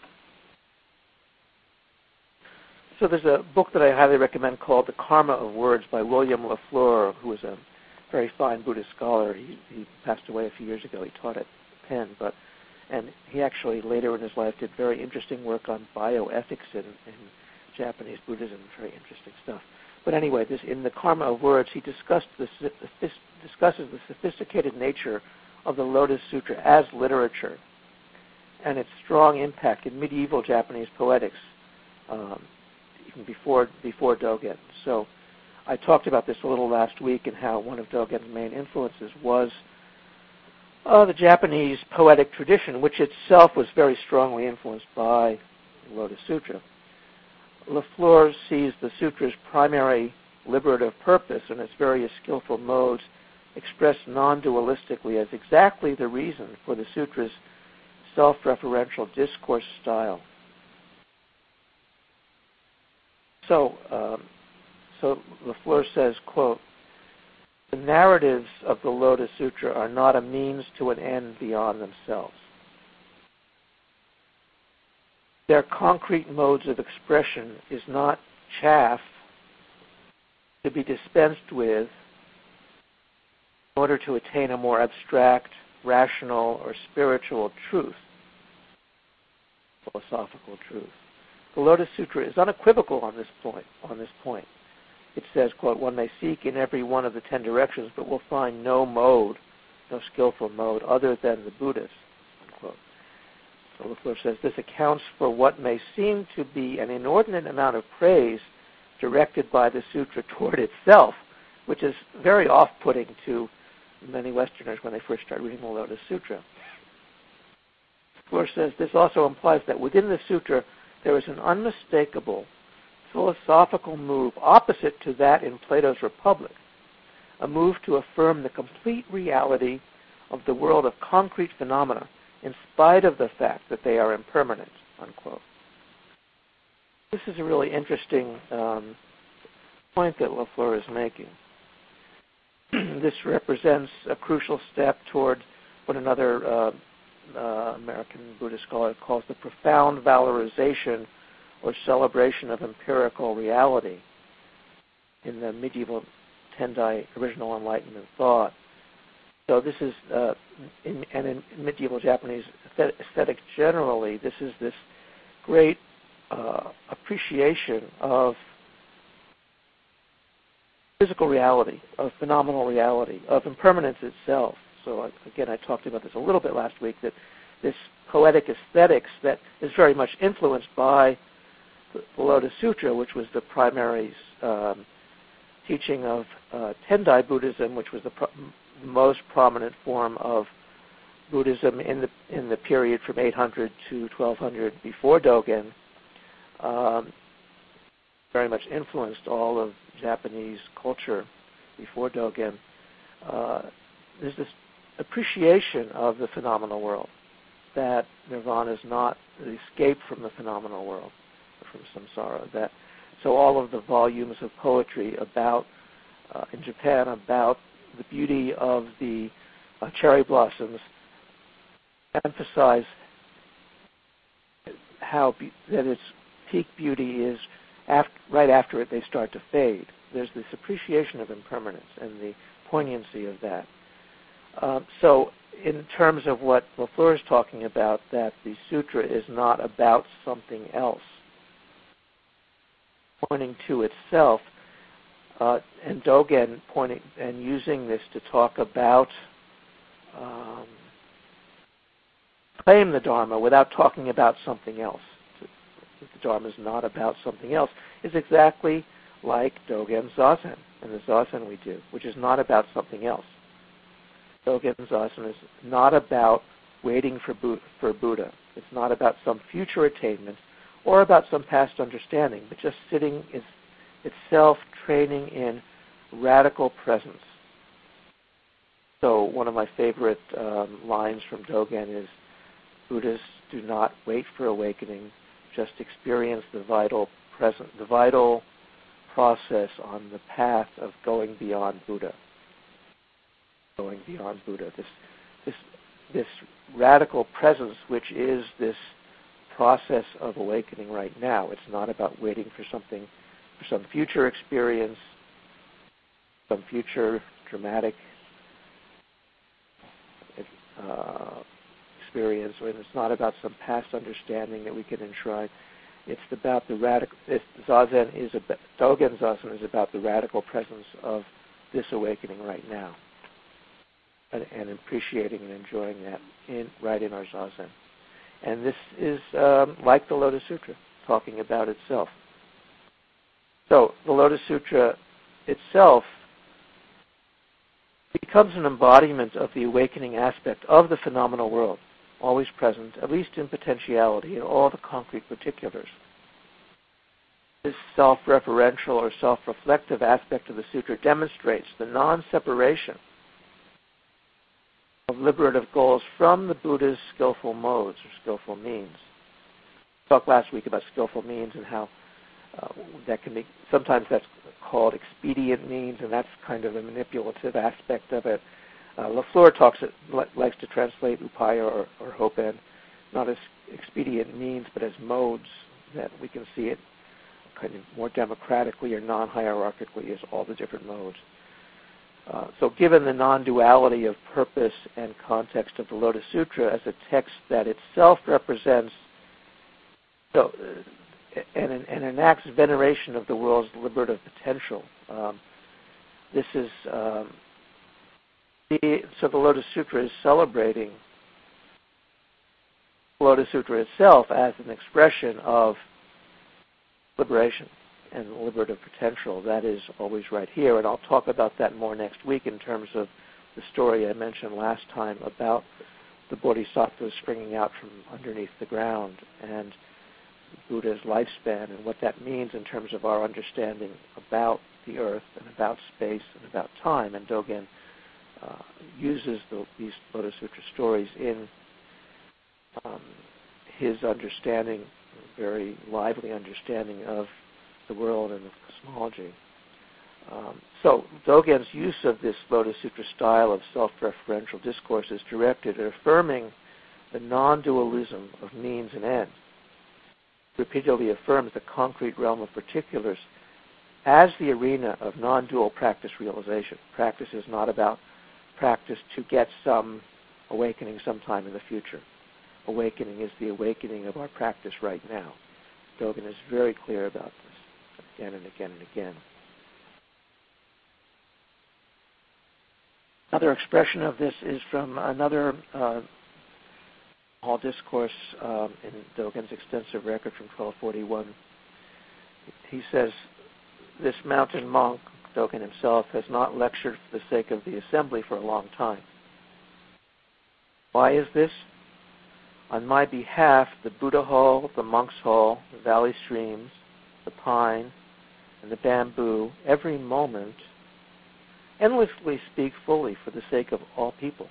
So there's a book that I highly recommend called The Karma of Words by William LaFleur, who was a very fine Buddhist scholar. He, he passed away a few years ago. He taught at Penn, but and he actually later in his life did very interesting work on bioethics in, in Japanese Buddhism, very interesting stuff. But anyway, this, in The Karma of Words, he discussed the, this, discusses the sophisticated nature of the Lotus Sutra as literature and its strong impact in medieval Japanese poetics, um, even before before Dogen. So I talked about this a little last week and how one of Dogen's main influences was uh, the Japanese poetic tradition, which itself was very strongly influenced by the Lotus Sutra. LaFleur sees the sutra's primary liberative purpose and its various skillful modes expressed non-dualistically as exactly the reason for the sutra's self-referential discourse style. So, um, so LaFleur says, quote, "The narratives of the Lotus Sutra are not a means to an end beyond themselves. Their concrete modes of expression is not chaff to be dispensed with in order to attain a more abstract, rational, or spiritual truth, philosophical truth. The Lotus Sutra is unequivocal on this point. On this point, it says, quote, "One may seek in every one of the ten directions, but will find no mode, no skillful mode, other than the Buddhas." Unquote. So LaFleur says this accounts for what may seem to be an inordinate amount of praise directed by the sutra toward itself, which is very off-putting to many Westerners when they first start reading the Lotus Sutra. LaFleur says this also implies that within the sutra there is an unmistakable philosophical move opposite to that in Plato's Republic, a move to affirm the complete reality of the world of concrete phenomena in spite of the fact that they are impermanent, unquote. This is a really interesting um, point that Lafleur is making. This represents a crucial step toward what another uh, uh, American Buddhist scholar calls the profound valorization or celebration of empirical reality in the medieval Tendai original Enlightenment thought. So this is, uh, in, and in medieval Japanese aesthetic generally, this is this great uh, appreciation of physical reality, of phenomenal reality, of impermanence itself. So again, I talked about this a little bit last week, that this poetic aesthetics that is very much influenced by the Lotus Sutra, which was the primary um, teaching of uh, Tendai Buddhism, which was the pro- most prominent form of Buddhism in the in the period from eight hundred to twelve hundred before Dogen, um, very much influenced all of Japanese culture before Dogen. Uh, there's this appreciation of the phenomenal world, that nirvana is not the escape from the phenomenal world, from samsara. That so all of the volumes of poetry about uh, in Japan about the beauty of the uh, cherry blossoms emphasize how be- that its peak beauty is after, right after it they start to fade. There's this appreciation of impermanence and the poignancy of that. Um, so in terms of what Lafleur is talking about, that the sutra is not about something else, pointing to itself, uh, and Dogen pointing and using this to talk about um, claim the Dharma without talking about something else. The Dharma is not about something else. Is exactly like Dogen's Zazen and the Zazen we do, which is not about something else. Dogen's Zazen is not about waiting for, Bu- for Buddha. It's not about some future attainment or about some past understanding, but just sitting is itself training in radical presence. So one of my favorite um, lines from Dogen is, Buddhists do not wait for awakening, just experience the vital present, the vital process on the path of going beyond Buddha. Going beyond Buddha. This, this, this radical presence, which is this process of awakening right now. It's not about waiting for something, for some future experience, some future dramatic uh, experience, or it's not about some past understanding that we can enshrine. It's about the radical. It's, Zazen is about, Dogen Zazen is about the radical presence of this awakening right now, and, and appreciating and enjoying that in right in our Zazen. And this is um, like the Lotus Sutra, talking about itself. So the Lotus Sutra itself becomes an embodiment of the awakening aspect of the phenomenal world, always present, at least in potentiality, in all the concrete particulars. This self-referential or self-reflective aspect of the sutra demonstrates the non-separation of liberative goals from the Buddha's skillful modes or skillful means. We talked last week about skillful means and how uh, that can be, sometimes that's called expedient means, and that's kind of a manipulative aspect of it. Uh, Lafleur talks, it, likes to translate upaya or, or hopen, not as expedient means, but as modes that we can see it kind of more democratically or non-hierarchically as all the different modes. Uh, so given the non-duality of purpose and context of the Lotus Sutra as a text that itself represents so, uh, and, and enacts veneration of the world's liberative potential, um, this is, um, the, so the Lotus Sutra is celebrating the Lotus Sutra itself as an expression of liberation and liberative potential. That is always right here, and I'll talk about that more next week in terms of the story I mentioned last time about the bodhisattvas springing out from underneath the ground and Buddha's lifespan and what that means in terms of our understanding about the earth and about space and about time. And Dogen uh, uses the, these Lotus Sutra stories in um, his understanding, very lively understanding of the world and of cosmology. Um, so Dogen's use of this Lotus Sutra style of self-referential discourse is directed at affirming the non-dualism of means and end. Repeatedly affirms the concrete realm of particulars as the arena of non-dual practice realization. Practice is not about practice to get some awakening sometime in the future. Awakening is the awakening of our practice right now. Dogen is very clear about this again and again and again. Another expression of this is from another uh, Hall discourse um, in Dogen's extensive record from twelve forty-one. He says, this mountain monk, Dogen himself, has not lectured for the sake of the assembly for a long time. Why is this? On my behalf, the Buddha Hall, the Monk's Hall, the valley streams, the pine, and the bamboo, every moment, endlessly speak fully for the sake of all people.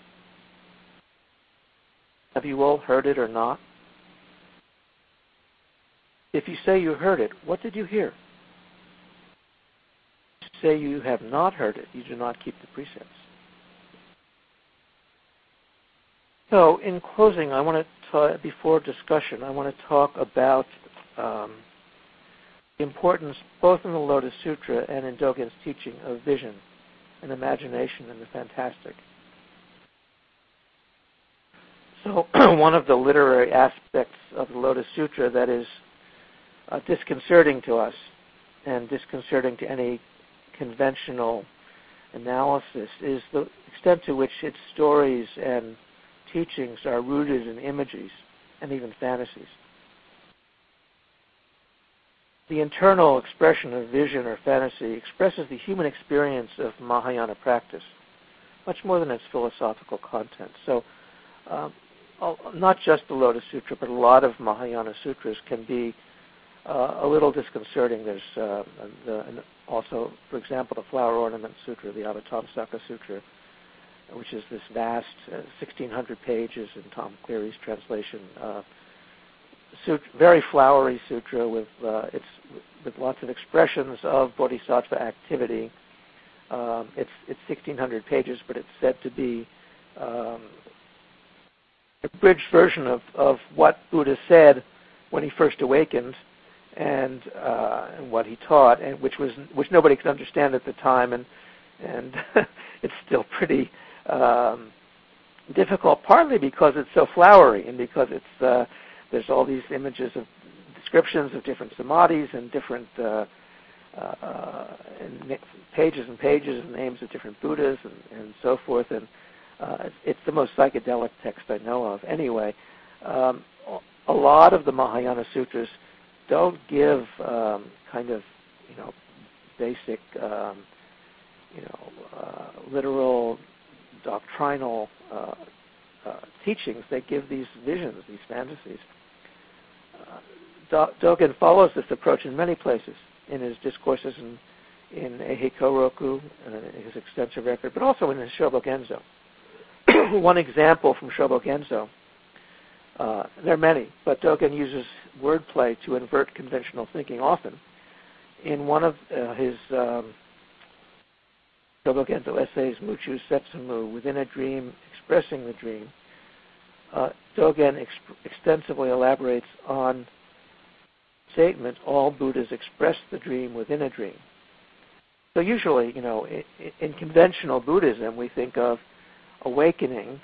Have you all heard it or not? If you say you heard it, what did you hear? If you say you have not heard it, you do not keep the precepts. So, in closing, I want to talk, before discussion, I want to talk about um, the importance, both in the Lotus Sutra and in Dogen's teaching, of vision and imagination and the fantastic. So one of the literary aspects of the Lotus Sutra that is uh, disconcerting to us and disconcerting to any conventional analysis is the extent to which its stories and teachings are rooted in images and even fantasies. The internal expression of vision or fantasy expresses the human experience of Mahayana practice, much more than its philosophical content. So um, not just the Lotus Sutra, but a lot of Mahayana sutras can be uh, a little disconcerting. There's uh, the, also, for example, the Flower Ornament Sutra, the Avatamsaka Sutra, which is this vast uh, sixteen hundred pages in Tom Cleary's translation, uh, sutra, very flowery sutra with uh, it's with lots of expressions of bodhisattva activity. Um, it's it's sixteen hundred pages, but it's said to be um, a abridged version of, of what Buddha said when he first awakened, and, uh, and what he taught, and which was which nobody could understand at the time, and and it's still pretty um, difficult, partly because it's so flowery, and because it's uh, there's all these images of descriptions of different samadhis and different uh, uh, and pages and pages of names of different Buddhas and, and so forth, and uh, it's, it's the most psychedelic text I know of. Anyway, um, a lot of the Mahayana sutras don't give um, kind of, you know, basic, um, you know, uh, literal, doctrinal uh, uh, teachings. They give these visions, these fantasies. Uh, Dogen follows this approach in many places, in his discourses in, in Eihei Koroku, uh, his extensive record, but also in his Shobogenzo. One example from Shobogenzo, uh, there are many, but Dogen uses wordplay to invert conventional thinking often. In one of uh, his um, Shobogenzo essays, Muchu Setsumu, Within a Dream, Expressing the Dream, uh, Dogen exp- extensively elaborates on statement, all Buddhas express the dream within a dream. So usually, you know, in, in conventional Buddhism, we think of awakening,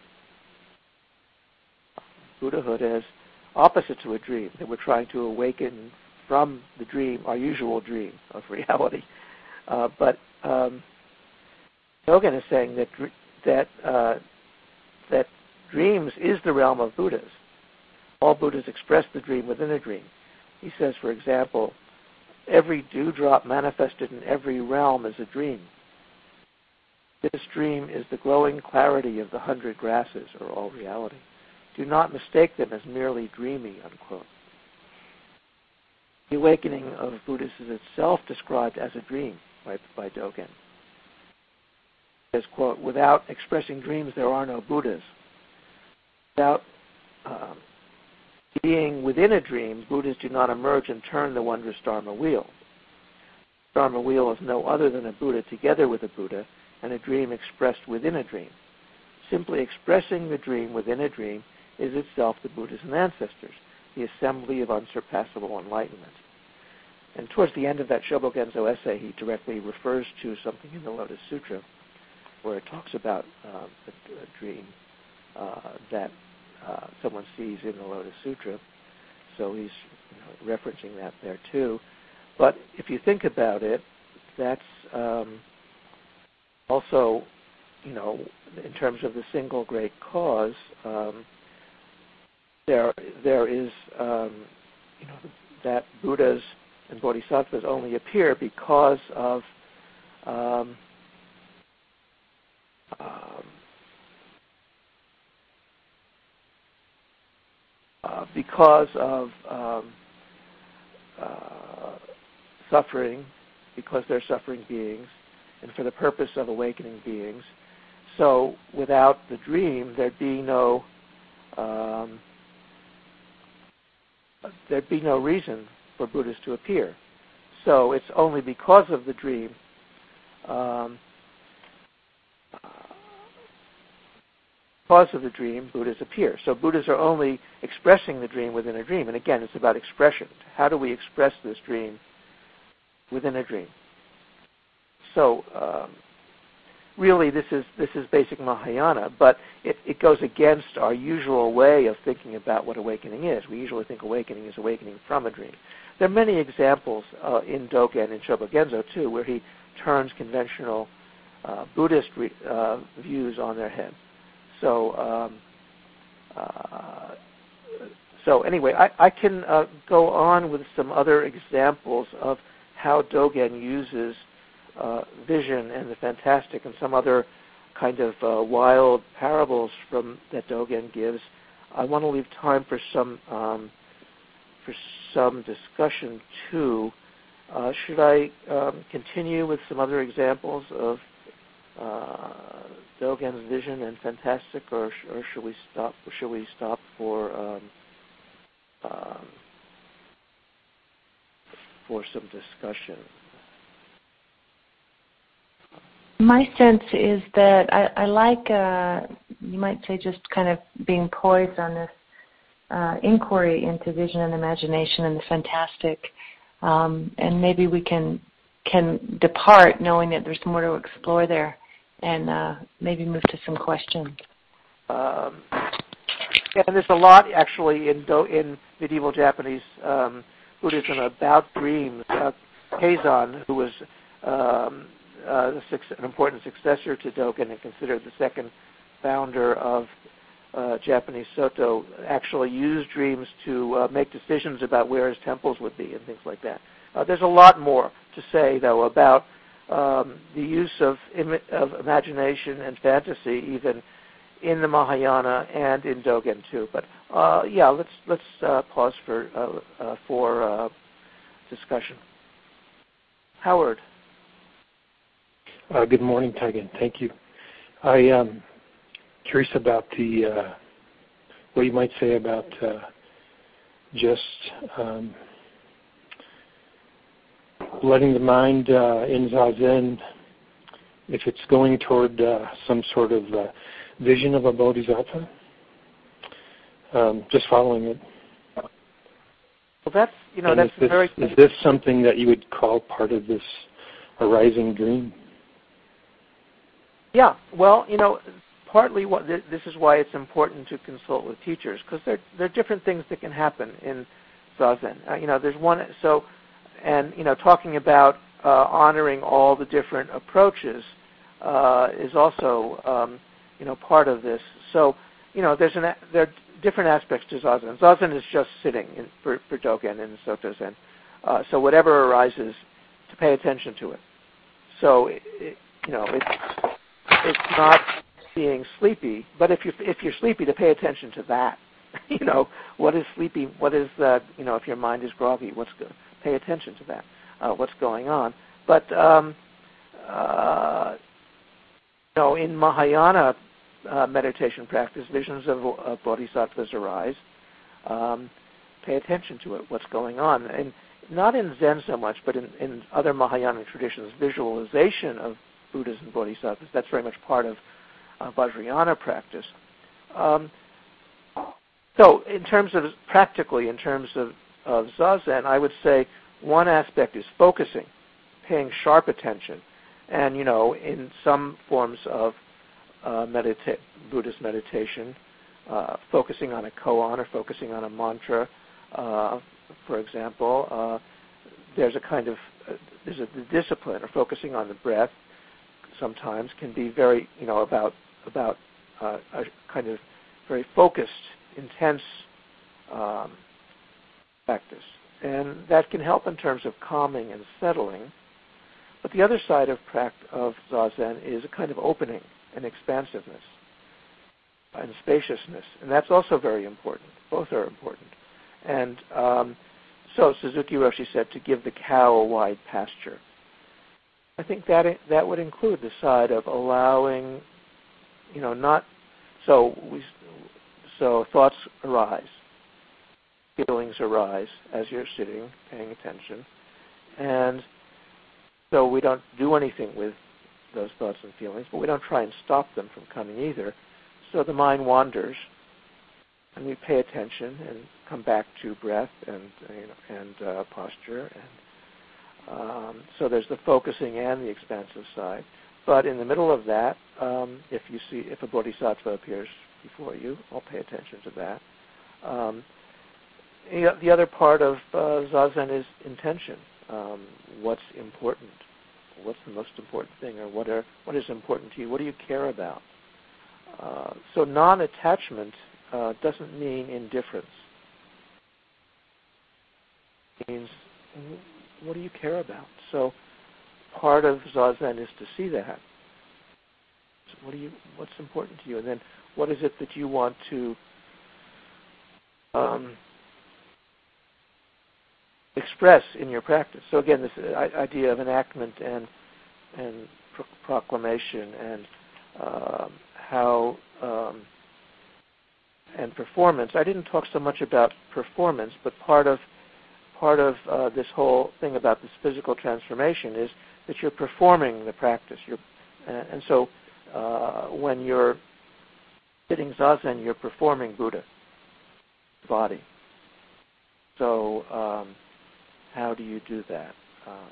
Buddhahood, as opposite to a dream, that we're trying to awaken from the dream, our usual dream of reality. Uh, but um, Dogen is saying that that uh, that dreams is the realm of Buddhas. All Buddhas express the dream within a dream. He says, for example, every dewdrop manifested in every realm is a dream. This dream is the glowing clarity of the hundred grasses, or all reality. Do not mistake them as merely dreamy, unquote. The awakening of Buddhas is itself described as a dream by, by Dogen. He says, quote, without expressing dreams, there are no Buddhas. Without um, being within a dream, Buddhas do not emerge and turn the wondrous Dharma wheel. Dharma wheel is no other than a Buddha together with a Buddha, and a dream expressed within a dream. Simply expressing the dream within a dream is itself the Buddhas and ancestors, the assembly of unsurpassable enlightenment. And towards the end of that Shobogenzo essay, he directly refers to something in the Lotus Sutra, where it talks about uh, a, a dream uh, that uh, someone sees in the Lotus Sutra. So he's you know, referencing that there too. But if you think about it, that's um, also, you know, in terms of the single great cause, um, there there is, um, you know, that Buddhas and Bodhisattvas only appear because of um, um, uh, because of um, uh, suffering, because they're suffering beings, and for the purpose of awakening beings. So without the dream, there'd be no um, there'd be no reason for Buddhas to appear. So it's only because of the dream um, because of the dream, Buddhas appear. So Buddhas are only expressing the dream within a dream. And again, it's about expression. How do we express this dream within a dream? So um, really, this is this is basic Mahayana, but it, it goes against our usual way of thinking about what awakening is. We usually think awakening is awakening from a dream. There are many examples uh, in Dogen and Shobogenzo too, where he turns conventional uh, Buddhist re, uh, views on their head. So, um, uh, so anyway, I, I can uh, go on with some other examples of how Dogen uses uh, vision and the fantastic and some other kind of uh, wild parables from that Dogen gives. I want to leave time for some um, for some discussion too. Uh, should I um, continue with some other examples of uh, Dogen's vision and fantastic, or, sh- or should we stop? Or should we stop for um, um, for some discussion? My sense is that I, I like, uh, you might say, just kind of being poised on this uh, inquiry into vision and imagination and the fantastic, um, and maybe we can can depart knowing that there's more to explore there, and uh, maybe move to some questions. Um, and there's a lot actually in do- in medieval Japanese um, Buddhism about dreams. Uh, Keizan, who was um, uh, the suc- an important successor to Dogen and considered the second founder of uh, Japanese Soto, actually used dreams to uh, make decisions about where his temples would be and things like that. Uh, there's a lot more to say, though, about um, the use of, Im- of imagination and fantasy, even in the Mahayana and in Dogen too. But uh, yeah, let's let's uh, pause for uh, uh, for uh, discussion. Howard. Uh, good morning, Taigen. Thank you. I am curious about the uh, what you might say about uh, just um, letting the mind uh, in Zazen, if it's going toward uh, some sort of uh, vision of a bodhisattva, um, just following it. Well, that's you know and that's is this, very. Is this something that you would call part of this arising dream? Yeah. Well, you know, partly what th- this is why it's important to consult with teachers, because there there are different things that can happen in Zazen. Uh, you know, there's one so, and you know, talking about uh, honoring all the different approaches uh, is also um, you know part of this. So you know, there's an there are different aspects to Zazen. Zazen is just sitting in, for for Dogen and Soto Zen. Uh, so whatever arises, to pay attention to it. So it, it, you know, it's it's not being sleepy, but if you if you're sleepy, to pay attention to that. you know, what is sleepy? What is uh, you know, if your mind is groggy, what's good? Pay attention to that. Uh, what's going on? But um, uh, you know, in Mahayana uh, meditation practice, visions of uh, bodhisattvas arise. Um, pay attention to it. What's going on? And not in Zen so much, but in, in other Mahayana traditions, visualization of Buddhas and Bodhisattvas. That's very much part of uh, Vajrayana practice. Um, so in terms of, practically, in terms of, of Zazen, I would say one aspect is focusing, paying sharp attention. And, you know, in some forms of uh, medita- Buddhist meditation, uh, focusing on a koan or focusing on a mantra, uh, for example, uh, there's a kind of, uh, there's a the discipline, or focusing on the breath sometimes can be very, you know, about, about uh, a kind of very focused, intense um, practice. And that can help in terms of calming and settling. But the other side of pract- of Zazen is a kind of opening and expansiveness and spaciousness. And that's also very important. Both are important. And um, so Suzuki Roshi said to give the cow a wide pasture. I think that that would include the side of allowing, you know, not, so we, so thoughts arise, feelings arise as you're sitting, paying attention, and so we don't do anything with those thoughts and feelings, but we don't try and stop them from coming either. So the mind wanders, and we pay attention and come back to breath and you know, and uh, posture, and um, so there's the focusing and the expansive side. But in the middle of that, um, if you see if a bodhisattva appears before you, I'll pay attention to that. Um, the other part of uh, Zazen is intention. Um, what's important? What's the most important thing, or what are what is important to you? What do you care about? Uh, so non-attachment uh, doesn't mean indifference. It means, what do you care about? So part of Zazen is to see that. So what do you? What's important to you? And then what is it that you want to um, express in your practice? So again, this idea of enactment and and pro- proclamation and uh, how um, and performance. I didn't talk so much about performance, but part of part of uh, this whole thing about this physical transformation is that you're performing the practice. You're, uh, and so uh, when you're sitting Zazen, you're performing Buddha, body. So um, how do you do that? Um,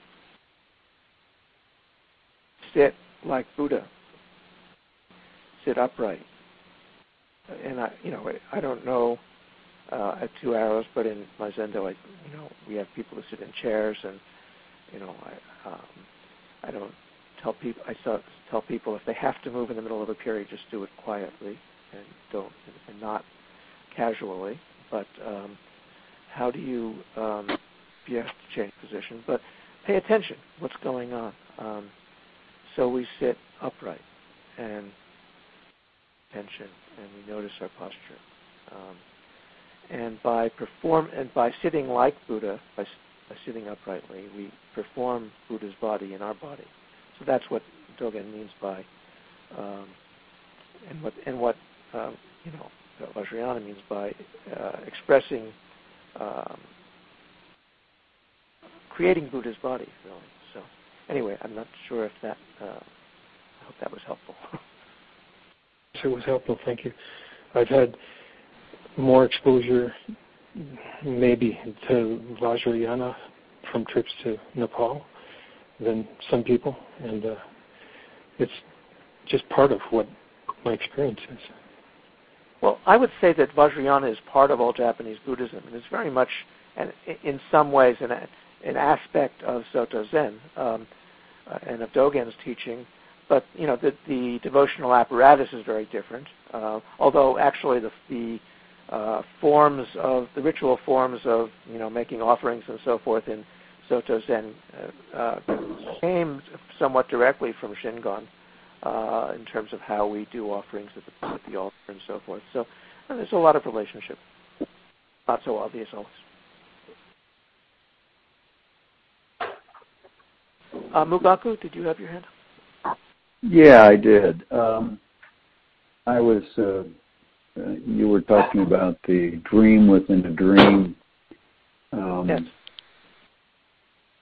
sit like Buddha. Sit upright. And I, you know, I don't know uh, at Two Arrows, but in my Zendo, I, you know, we have people who sit in chairs, and you know, I, um, I don't tell people. I tell people if they have to move in the middle of a period, just do it quietly and don't, and not casually. But um, how do you? Um, you have to change position, but pay attention. What's going on? Um, so we sit upright and attention, and we notice our posture. Um, and by perform and by sitting like Buddha, by, by sitting uprightly, we perform Buddha's body in our body. So that's what Dogen means by, um, and what and what um, you know, Vajrayana means by uh, expressing, um, creating Buddha's body, really. So anyway, I'm not sure if that. Uh, I hope that was helpful. It was helpful, thank you. I've had more exposure maybe to Vajrayana from trips to Nepal than some people, and uh, it's just part of what my experience is. Well, I would say that Vajrayana is part of all Japanese Buddhism, and it's very much, and in some ways, an, an aspect of Soto Zen um, uh, and of Dogen's teaching. But you know, the, the devotional apparatus is very different. Uh, although actually, the, the uh, forms of the ritual forms of you know making offerings and so forth in Soto Zen uh, uh, came somewhat directly from Shingon uh, in terms of how we do offerings at the, at the altar and so forth. So and there's a lot of relationship. Not so obvious always. Uh, Mugaku, did you have your hand up? Yeah, I did. Um, I was, uh, uh, you were talking about the dream within a dream. Um, yes.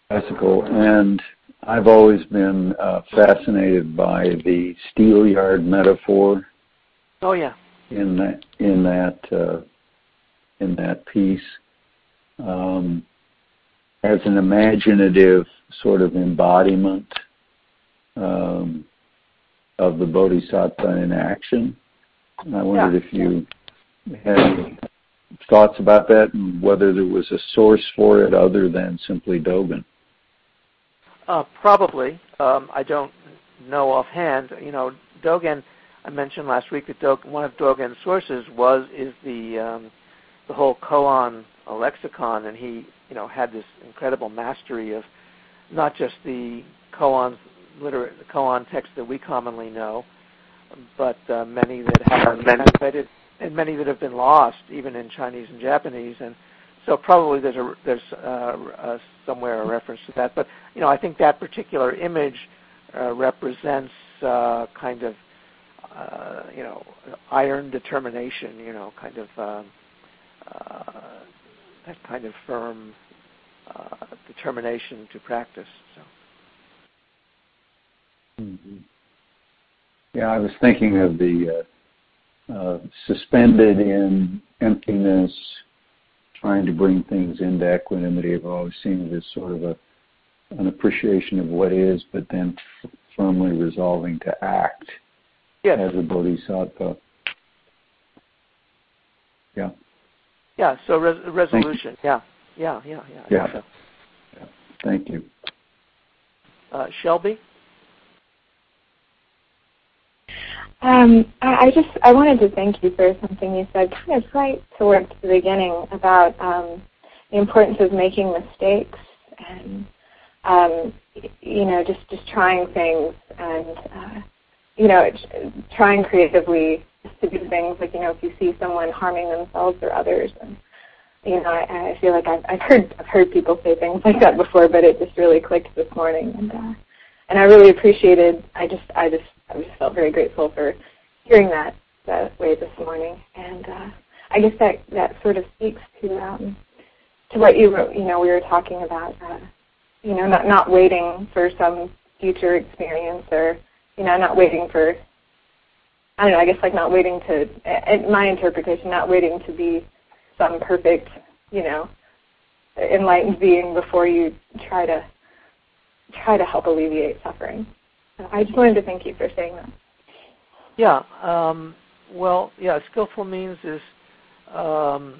classical, and I've always been uh, fascinated by the steelyard metaphor. Oh yeah. In that in that uh, in that piece, um, as an imaginative sort of embodiment um, of the Bodhisattva in action. And I wondered yeah. if you had any thoughts about that and whether there was a source for it other than simply Dogen. Uh, probably. Um, I don't know offhand. You know, Dogen, I mentioned last week that Dogen, one of Dogen's sources was is the um, the whole koan lexicon, and he, you know, had this incredible mastery of not just the koan liter- koan text that we commonly know, but uh, many that have been translated and many that have been lost, even in Chinese and Japanese. And so probably there's a there's uh, uh, somewhere a reference to that. But you know, I think that particular image uh, represents uh, kind of uh, you know iron determination. You know, kind of um, uh, that kind of firm uh, determination to practice. So. Mm-hmm. Yeah, I was thinking of the uh, uh, suspended in emptiness, trying to bring things into equanimity. I've always seen it as sort of a an appreciation of what is, but then f- firmly resolving to act yes. as a bodhisattva. Yeah. Yeah. So res- resolution. Yeah. Yeah. Yeah. Yeah. Yeah. So. yeah. Thank you. Uh, Shelby. Um, I I just I wanted to thank you for something you said kind of right towards the beginning about um, the importance of making mistakes and um, you know just, just trying things and uh, you know trying creatively to do things like you know if you see someone harming themselves or others and you know I, I feel like I've, I've heard I've heard people say things like that before, but it just really clicked this morning and uh, and I really appreciated I just I just I just felt very grateful for hearing that that way this morning, and uh, I guess that, that sort of speaks to um, to what you wrote, you know we were talking about, uh, you know not not waiting for some future experience or you know not waiting for I don't know I guess like not waiting to in my interpretation not waiting to be some perfect you know enlightened being before you try to try to help alleviate suffering. I just wanted to thank you for saying that. Yeah. Um, well, yeah, skillful means is um,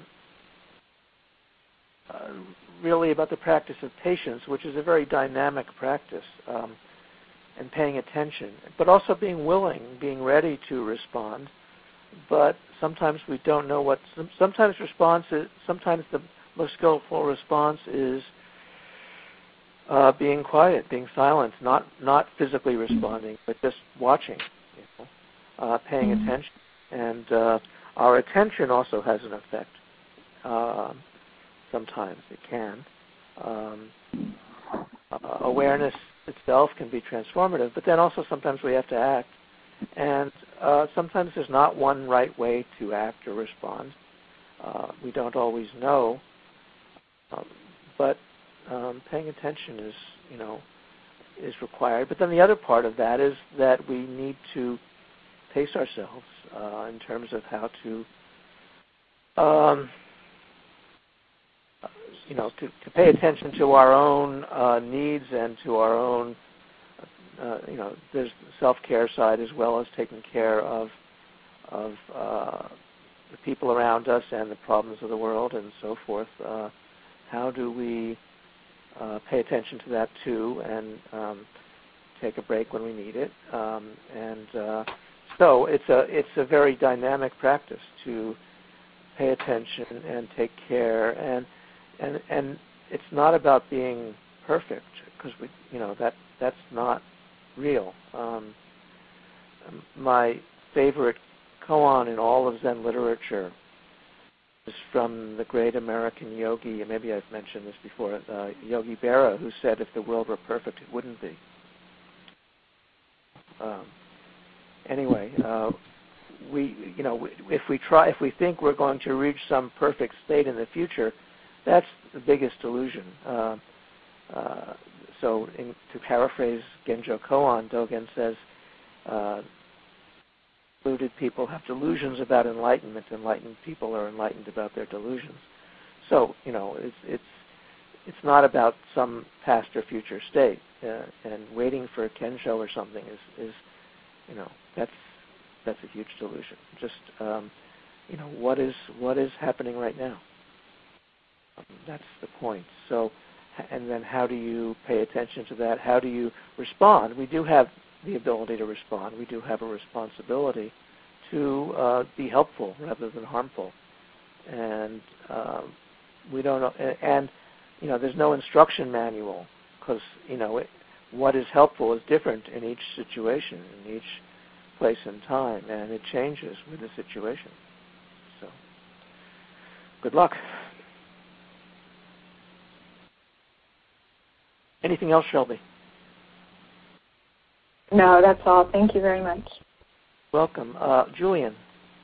uh, really about the practice of patience, which is a very dynamic practice, um, and paying attention, but also being willing, being ready to respond. But sometimes we don't know what. Sometimes response is. Sometimes the most skillful response is Uh, being quiet, being silent, not not physically responding, but just watching, you know, uh, paying mm-hmm. attention. And uh, our attention also has an effect. Uh, sometimes it can. Um, uh, awareness itself can be transformative, but then also sometimes we have to act. And uh, sometimes there's not one right way to act or respond. Uh, we don't always know, um, but Um, paying attention is, you know, is required. But then the other part of that is that we need to pace ourselves uh, in terms of how to, um, you know, to, to pay attention to our own uh, needs and to our own, uh, you know, there's the self-care side as well as taking care of of uh, the people around us and the problems of the world and so forth. Uh, how do we Uh, pay attention to that too, and um, take a break when we need it. Um, and uh, so it's a it's a very dynamic practice to pay attention and take care. And and and it's not about being perfect because we you know that that's not real. Um, my favorite koan in all of Zen literature is from the great American yogi, and maybe I've mentioned this before, uh, Yogi Berra, who said, "If the world were perfect, it wouldn't be." Um, anyway, uh, we, you know, if we try, if we think we're going to reach some perfect state in the future, that's the biggest illusion. Uh, Uh, so in, to paraphrase Genjo Koan, Dogen says, uh, deluded people have delusions about enlightenment. Enlightened people are enlightened about their delusions. So, you know, it's it's it's not about some past or future state. Uh, and waiting for a Kensho or something is, is, you know, that's that's a huge delusion. Just, um, you know, what is what is happening right now? Um, that's the point. So, and then how do you pay attention to that? How do you respond? We do have the ability to respond. We do have a responsibility to uh, be helpful rather than harmful. And um, we don't know, and, you know, there's no instruction manual because, you know, it, what is helpful is different in each situation, in each place and time, and it changes with the situation. So, good luck. Anything else, Shelby? No, that's all. Thank you very much. Welcome. Uh, Julian.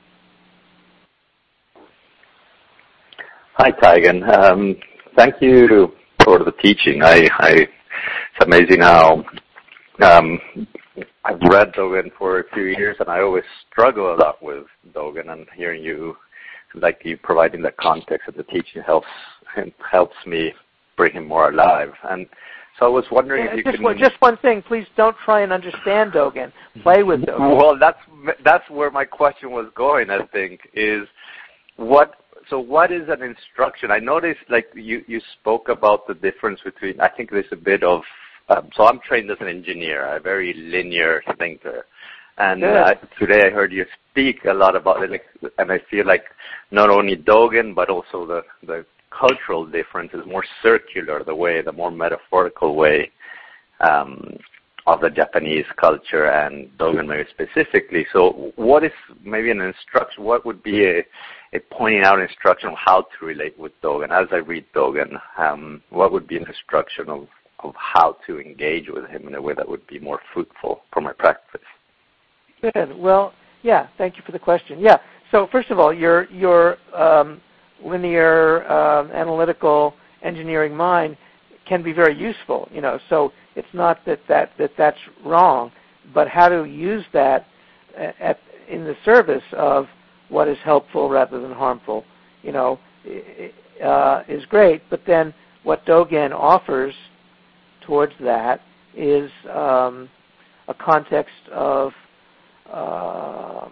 Hi, Taigen. Um, thank you for the teaching. I, I, it's amazing how um, I've read Dogen for a few years, and I always struggle a lot with Dogen. And hearing you, like you providing the context of the teaching, helps helps me bring him more alive. And so I was wondering yeah, if you just can... One, just one thing, please don't try and understand Dogen. Play with Dogen. Well, that's that's where my question was going, I think, is what... So what is an instruction? I noticed, like, you, you spoke about the difference between... I think there's a bit of... Um, so I'm trained as an engineer, a very linear thinker. And uh, today I heard you speak a lot about it, like, and I feel like not only Dogen, but also the... the cultural difference is more circular, the way, the more metaphorical way um, of the Japanese culture and Dogen maybe specifically. So what is maybe an instruction, what would be a, a pointing out instruction of how to relate with Dogen? As I read Dogen, um, what would be an instruction of, of how to engage with him in a way that would be more fruitful for my practice? Good. Well, yeah, thank you for the question. Yeah, so first of all, your, your um, linear um, analytical engineering mind can be very useful, you know, so it's not that, that, that that's wrong, but how to use that at, in the service of what is helpful rather than harmful, you know, uh, is great, but then what Dogen offers towards that is um, a context of um,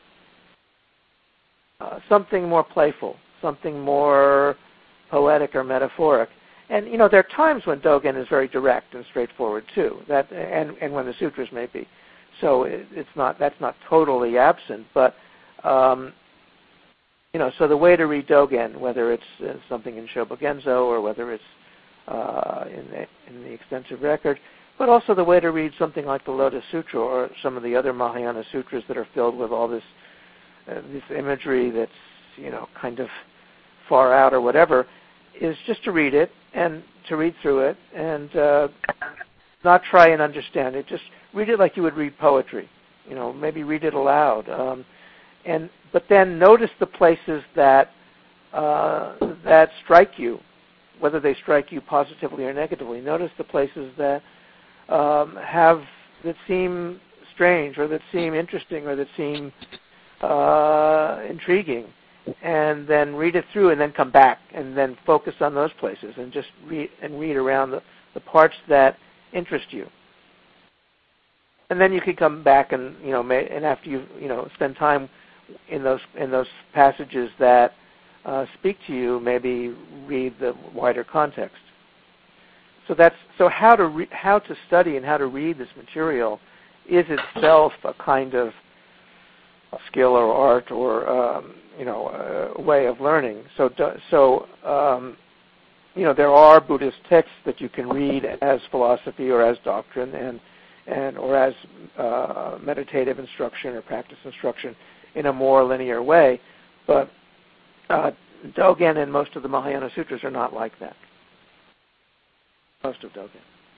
uh, something more playful, something more poetic or metaphoric. And, you know, there are times when Dogen is very direct and straightforward, too, that, and, and when the sutras may be. So it, it's not, that's not totally absent. But, um, you know, so the way to read Dogen, whether it's uh, something in Shobogenzo or whether it's uh, in, the, in the extensive record, but also the way to read something like the Lotus Sutra or some of the other Mahayana sutras that are filled with all this, uh, this imagery that's, you know, kind of far out or whatever, is just to read it and to read through it and uh, not try and understand it. Just read it like you would read poetry. You know, maybe read it aloud. Um, and but then notice the places that uh, that strike you, whether they strike you positively or negatively. Notice the places that um, have that seem strange or that seem interesting or that seem uh, intriguing. And then read it through and then come back and then focus on those places and just read and read around the, the parts that interest you. And then you can come back and, you know, may, and after you, you know, spend time in those in those passages that uh, speak to you, maybe read the wider context. So that's so how to re, how to study and how to read this material is itself a kind of skill or art or um, you know a way of learning. So so um, you know there are Buddhist texts that you can read as philosophy or as doctrine and and or as uh, meditative instruction or practice instruction in a more linear way, but uh, Dogen and most of the Mahayana sutras are not like that. Most of Dogen.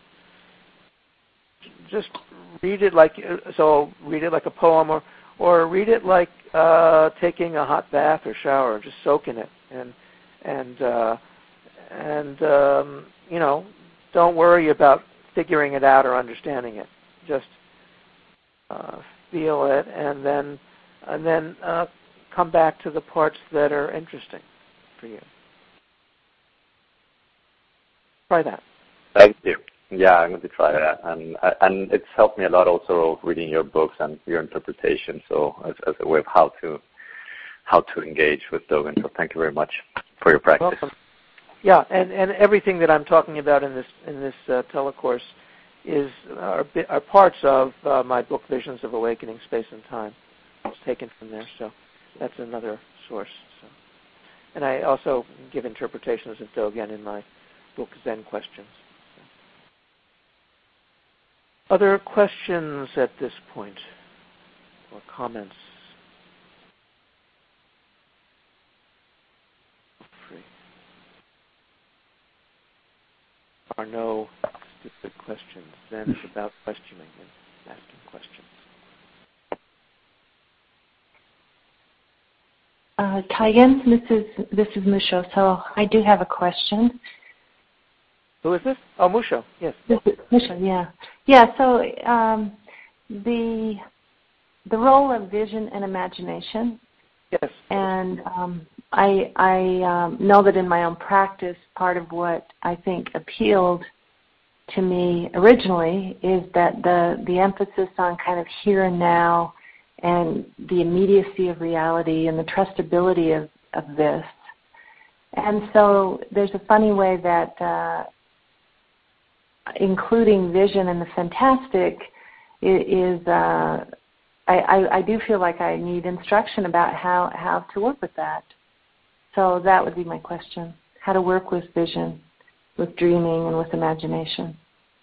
Just read it like so. Read it like a poem or. Or read it like uh, taking a hot bath or shower. Just soak in it, and and uh, and um, you know, don't worry about figuring it out or understanding it. Just uh, feel it, and then and then uh, come back to the parts that are interesting for you. Try that. Thank you. Yeah, I'm going to try that, and and it's helped me a lot also reading your books and your interpretation. So as, as a way of how to how to engage with Dogen. So thank you very much for your practice. Welcome. Yeah, and, and everything that I'm talking about in this in this uh, telecourse is are, are parts of uh, my book, Visions of Awakening Space and Time. It's taken from there, so that's another source. So. And I also give interpretations of Dogen in my book, Zen Questions. So. Other questions at this point, or comments? Free. There are no stupid questions. Zen is about questioning and asking questions. Uh, Taigen, this is this is Musho. So I do have a question. Who is this? Oh, Musho. Yes. This is Musho. Yeah, yeah. So um, the the role of vision and imagination. Yes. And um, I I um, know that in my own practice, part of what I think appealed to me originally is that the the emphasis on kind of here and now, and the immediacy of reality and the trustability of, of this. And so there's a funny way that uh, including vision and the fantastic is, uh, I, I, I do feel like I need instruction about how, how to work with that. So that would be my question, how to work with vision, with dreaming, and with imagination.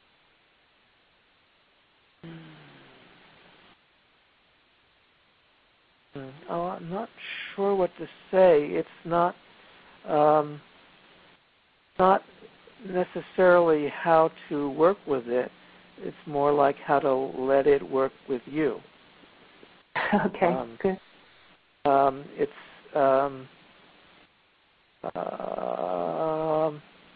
Oh, I'm not sure what to say. It's not um, not necessarily how to work with it. It's more like how to let it work with you. Okay, um, good. Um, it's um, uh,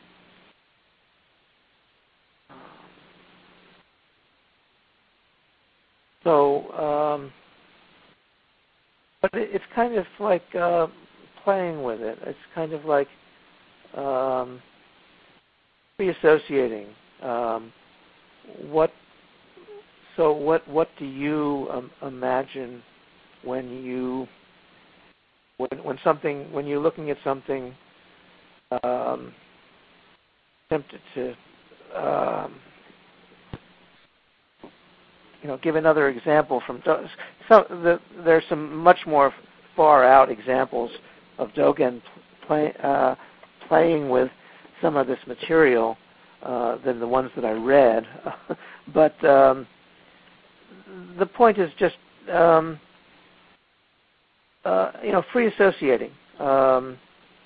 so. Um, But it's kind of like uh, playing with it. It's kind of like um, reassociating. Um, what? So what? What do you um, imagine when you when when something when you're looking at something? Um, tempted to. Um, You know, give another example from so the, there's some much more far out examples of Dogen play, uh, playing with some of this material uh, than the ones that I read. But um, the point is just um, uh, you know, free associating. Um,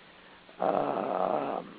uh,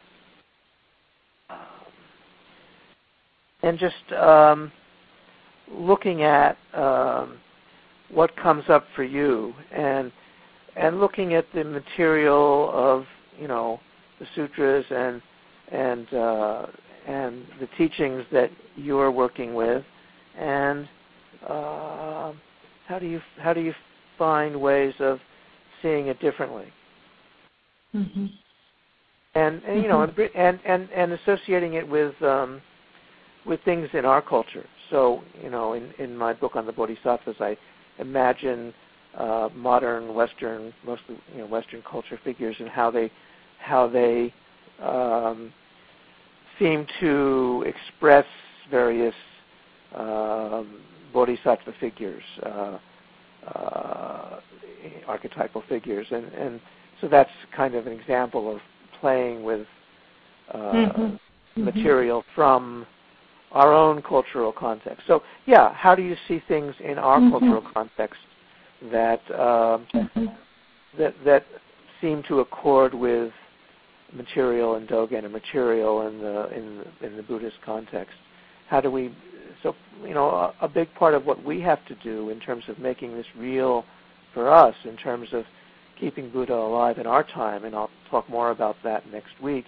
and just um, looking at um, what comes up for you, and and looking at the material of you know the sutras and and uh, and the teachings that you are working with, and uh, how do you how do you find ways of seeing it differently, mm-hmm. and, and you know and and and, and associating it with um, with things in our culture. So, you know, in, in my book on the Bodhisattvas, I imagine uh, modern Western, mostly you know, Western culture figures and how they how they um, seem to express various um, Bodhisattva figures, uh, uh, archetypal figures, and, and so that's kind of an example of playing with uh, mm-hmm. material from our own cultural context. So, yeah, how do you see things in our mm-hmm. cultural context that um, mm-hmm. that that seem to accord with material in Dogen and material in the in the, in the Buddhist context? How do we? So, you know, a, a big part of what we have to do in terms of making this real for us, in terms of keeping Buddha alive in our time, and I'll talk more about that next week,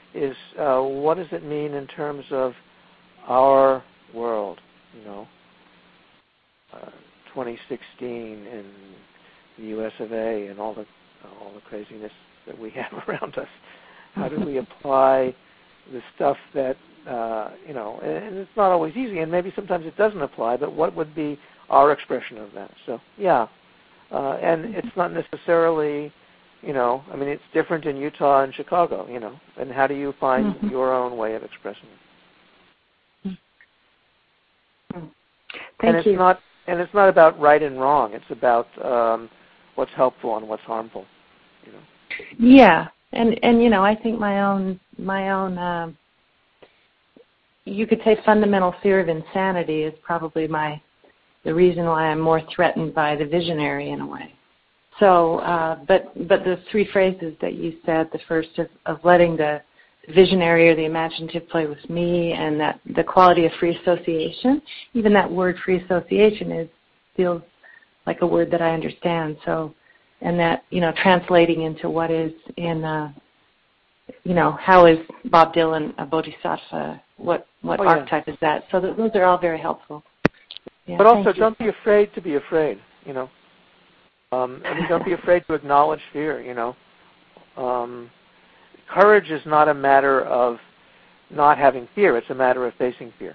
is uh, what does it mean in terms of our world, you know, uh, twenty sixteen and the U S of A and all the all the craziness that we have around us. How do we apply the stuff that, uh, you know, and it's not always easy, and maybe sometimes it doesn't apply, but what would be our expression of that? So, yeah, uh, and it's not necessarily, you know, I mean, it's different in Utah and Chicago, you know, and how do you find mm-hmm. your own way of expressing it? Thank and it's you. not, and it's not about right and wrong. It's about um, what's helpful and what's harmful, you know. Yeah, and and you know, I think my own my own um, you could say fundamental fear of insanity is probably my the reason why I'm more threatened by the visionary in a way. So, uh, but but the three phrases that you said, the first of, of letting the visionary or the imaginative play with me, and that the quality of free association, even that word free association is feels like a word that I understand. So, and that, you know, translating into what is in, uh, you know, how is Bob Dylan a bodhisattva? What what oh, yeah. archetype is that? So th- those are all very helpful. Yeah, but also, you. don't be afraid to be afraid. You know, um, I mean, don't be afraid to acknowledge fear. You know, um, courage is not a matter of not having fear; it's a matter of facing fear.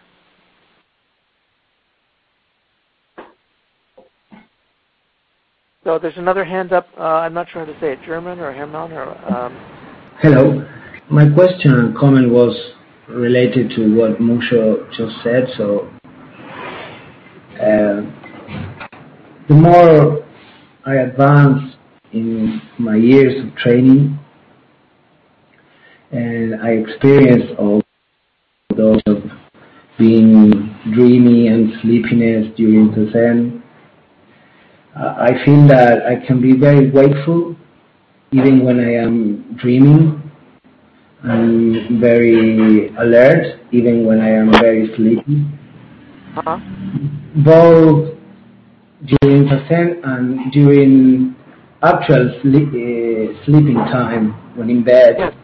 So there's another hand up. Uh, I'm not sure how to say it, German or Hermann or. Um... Hello. My question and comment was related to what Musho just said. So uh, the more I advance in my years of training, and I experience all those of being dreamy and sleepiness during the Zen, I feel that I can be very wakeful even when I am dreaming. I'm very alert even when I am very sleepy. Uh-huh. Both during Zazen and during actual sleep, uh, sleeping time when in bed. Yes.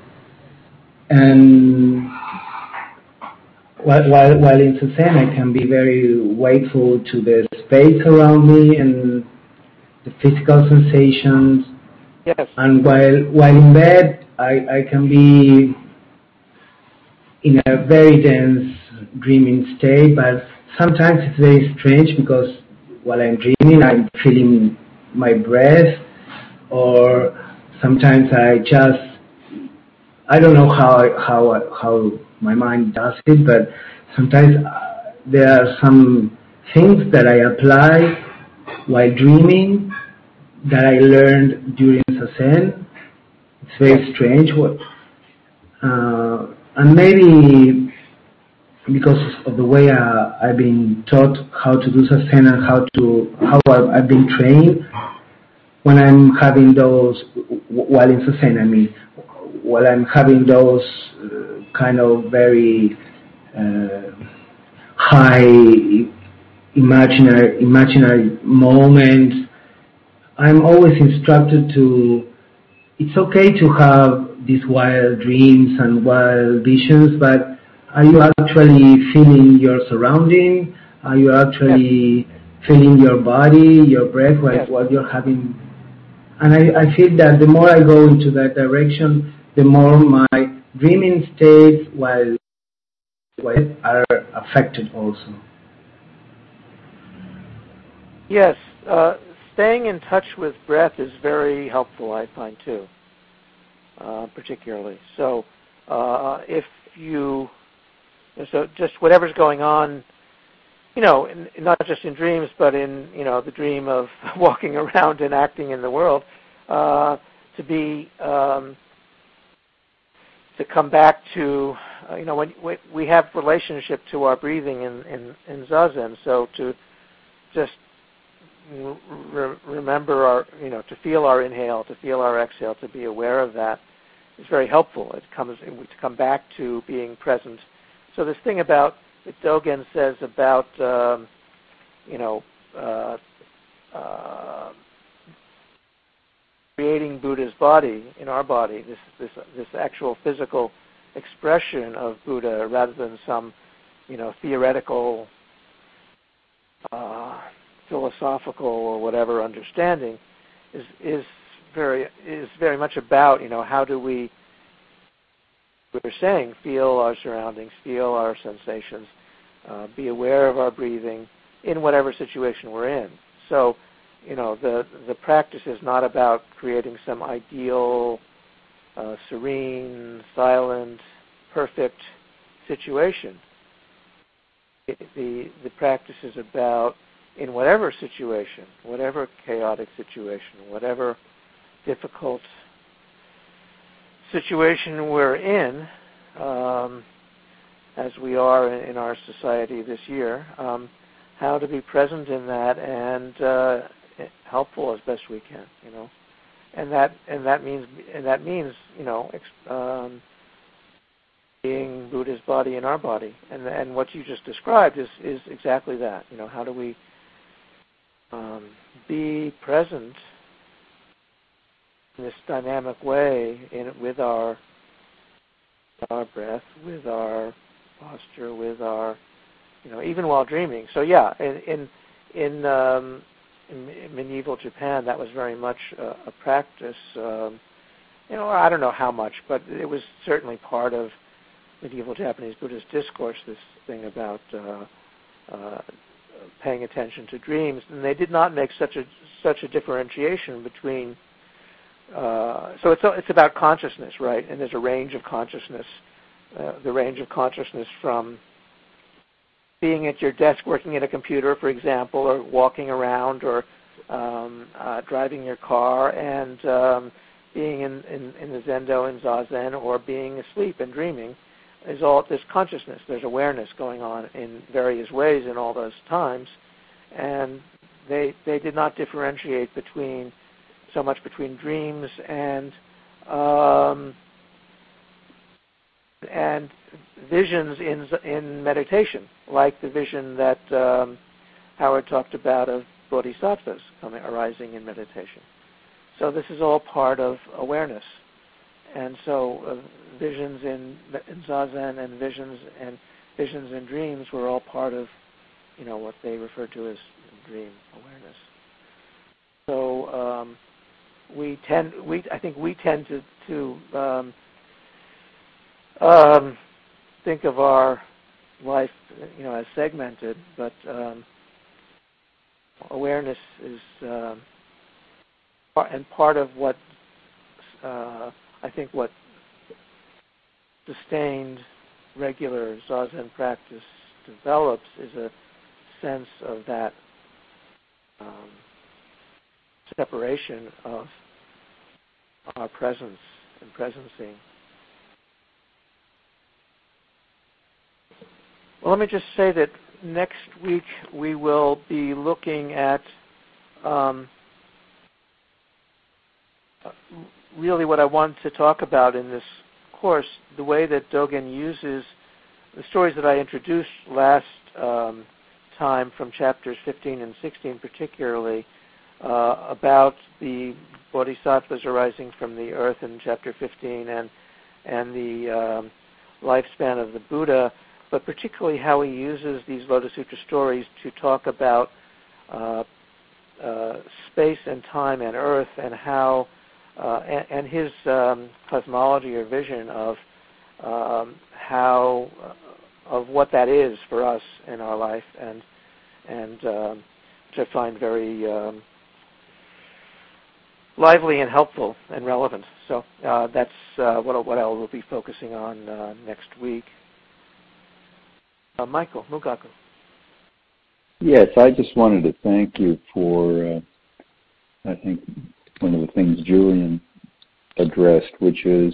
And while, while, while in Zazen I can be very wakeful to the space around me and the physical sensations. Yes. And while while in bed, I, I can be in a very dense dreaming state, but sometimes it's very strange because while I'm dreaming, I'm feeling my breath, or sometimes I just, I don't know how how how my mind does it, but sometimes there are some things that I apply while dreaming that I learned during Zazen. It's very strange. What, uh, and maybe because of the way uh, I've been taught how to do Zazen and how to how I've been trained, when I'm having those, while in Zazen, I mean, while I'm having those uh, kind of very uh, high imaginary imaginary moments, I'm always instructed to, it's okay to have these wild dreams and wild visions, but are you actually feeling your surrounding? Are you actually yes. feeling your body, your breath, while, yes. while you're having? And I, I feel that the more I go into that direction, the more my dreaming states while, while are affected also. Yes. Uh, Staying in touch with breath is very helpful, I find, too, uh, particularly. So uh, if you, so just whatever's going on, you know, in, not just in dreams, but in, you know, the dream of walking around and acting in the world, uh, to be, um, to come back to, uh, you know, when we have relationship to our breathing in, in, in Zazen, so to just Re- remember our, you know, to feel our inhale, to feel our exhale, to be aware of that is very helpful. It comes to come back to being present. So this thing about that Dogen says about, um, you know, uh, uh, creating Buddha's body in our body, this this this actual physical expression of Buddha rather than some, you know, theoretical, uh, philosophical or whatever understanding, is is very is very much about, you know, how do we, we're saying, feel our surroundings, feel our sensations, uh, be aware of our breathing in whatever situation we're in. So, you know, the the practice is not about creating some ideal, uh, serene, silent, perfect situation. It, the the practice is about, in whatever situation, whatever chaotic situation, whatever difficult situation we're in, um, as we are in, in our society this year, um, how to be present in that and uh, helpful as best we can, you know, and that and that means and that means you know ex- um, being Buddha's body in our body, and and what you just described is is exactly that. You know, how do we um, be present in this dynamic way in with our our breath, with our posture, with our, you know, even while dreaming. So yeah, in in in, um, in medieval Japan, that was very much a, a practice. Um, you know, I don't know how much, but it was certainly part of medieval Japanese Buddhist discourse. This thing about uh, uh, paying attention to dreams, and they did not make such a such a differentiation between. Uh, so it's it's about consciousness, right? And there's a range of consciousness, uh, the range of consciousness from being at your desk working at a computer, for example, or walking around, or um, uh, driving your car, and um, being in, in, in the Zendo and Zazen, or being asleep and dreaming, is all this consciousness. There's awareness going on in various ways in all those times, and they they did not differentiate between so much between dreams and um, and visions in in meditation, like the vision that um, Howard talked about of bodhisattvas coming arising in meditation. So this is all part of awareness, and so uh, visions in, in zazen and visions and visions and dreams were all part of, you know, what they refer to as dream awareness. So um, we tend, we I think we tend to to um, um, think of our life, you know, as segmented, but um, awareness is, uh, and part of what uh, I think what sustained, regular zazen practice develops is a sense of that um, separation of our presence and presencing. Well, let me just say that next week we will be looking at um, really what I want to talk about in this course, the way that Dogen uses the stories that I introduced last um, time from chapters fifteen and sixteen particularly, uh, about the bodhisattvas arising from the earth in chapter fifteen and, and the um, lifespan of the Buddha, but particularly how he uses these Lotus Sutra stories to talk about uh, uh, space and time and earth, and how uh, and, and his um, cosmology or vision of um, how uh, of what that is for us in our life, and and um, which I find very um, lively and helpful and relevant. So uh, that's uh, what what I will be focusing on uh, next week. Uh, Michael Mugaku. Yes, I just wanted to thank you for, uh, I think, one of the things Julian addressed, which is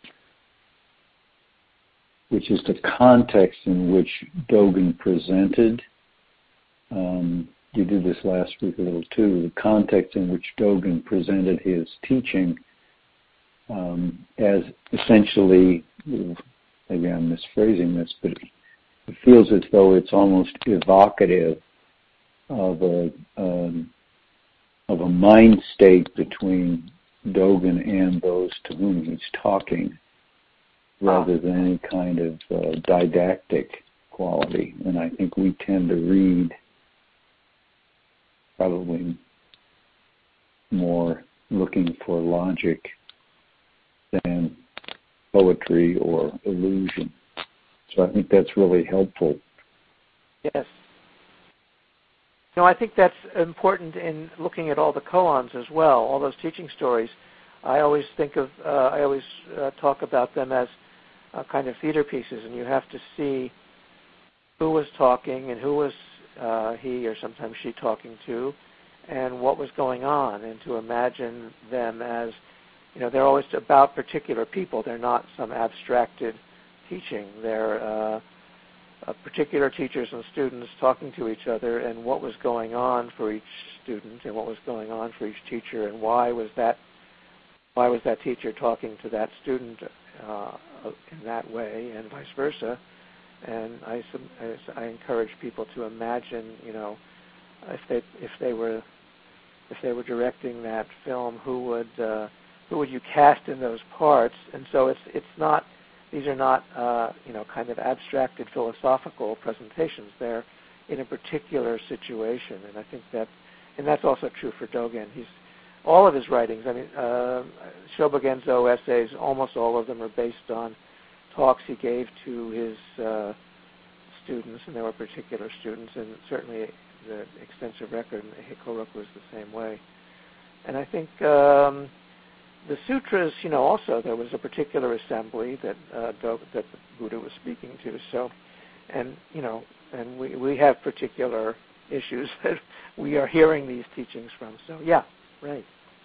which is the context in which Dogen presented. Um, you did this last week a little too. The context in which Dogen presented his teaching um, as essentially, maybe I'm misphrasing this, but it feels as though it's almost evocative of a um, of a mind state between Dogen and those to whom he's talking. rather than any kind of uh, didactic quality. And I think we tend to read probably more looking for logic than poetry or illusion. So I think that's really helpful. Yes. No, I think that's important in looking at all the koans as well, all those teaching stories. I always think of, uh, I always uh, talk about them as uh, kind of theater pieces, and you have to see who was talking and who was uh, he or sometimes she talking to, and what was going on, and to imagine them as, you know, they're always about particular people. They're not some abstracted teaching. They're uh, uh, particular teachers and students talking to each other, and what was going on for each student, and what was going on for each teacher, and why was that why was that teacher talking to that student uh, in that way, and vice versa. And I, I encourage people to imagine, you know, if they if they were if they were directing that film, who would uh, who would you cast in those parts? And so it's it's not these are not uh, you know kind of abstracted philosophical presentations. They're in a particular situation, and I think that and that's also true for Dogen. He's all of his writings. I mean, uh, Shobogenzo essays, almost all of them are based on talks he gave to his uh, students, and there were particular students, and certainly the extensive record in Hikoruku was the same way. And I think um, the sutras, you know, also there was a particular assembly that uh, that the Buddha was speaking to. So, and you know, and we we have particular issues that we are hearing these teachings from. So, yeah, right.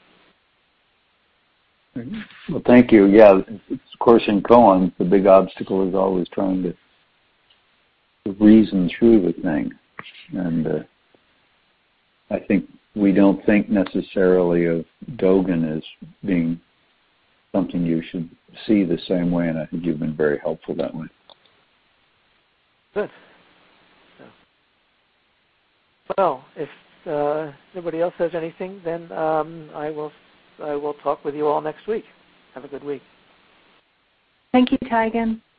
Well, thank you. Yeah, of course, in koans, the big obstacle is always trying to reason through the thing. And uh, I think we don't think necessarily of Dogen as being something you should see the same way, and I think you've been very helpful that way. Good. So, well, if uh, nobody else has anything, then um, I will I will talk with you all next week. Have a good week. Thank you, Taigen.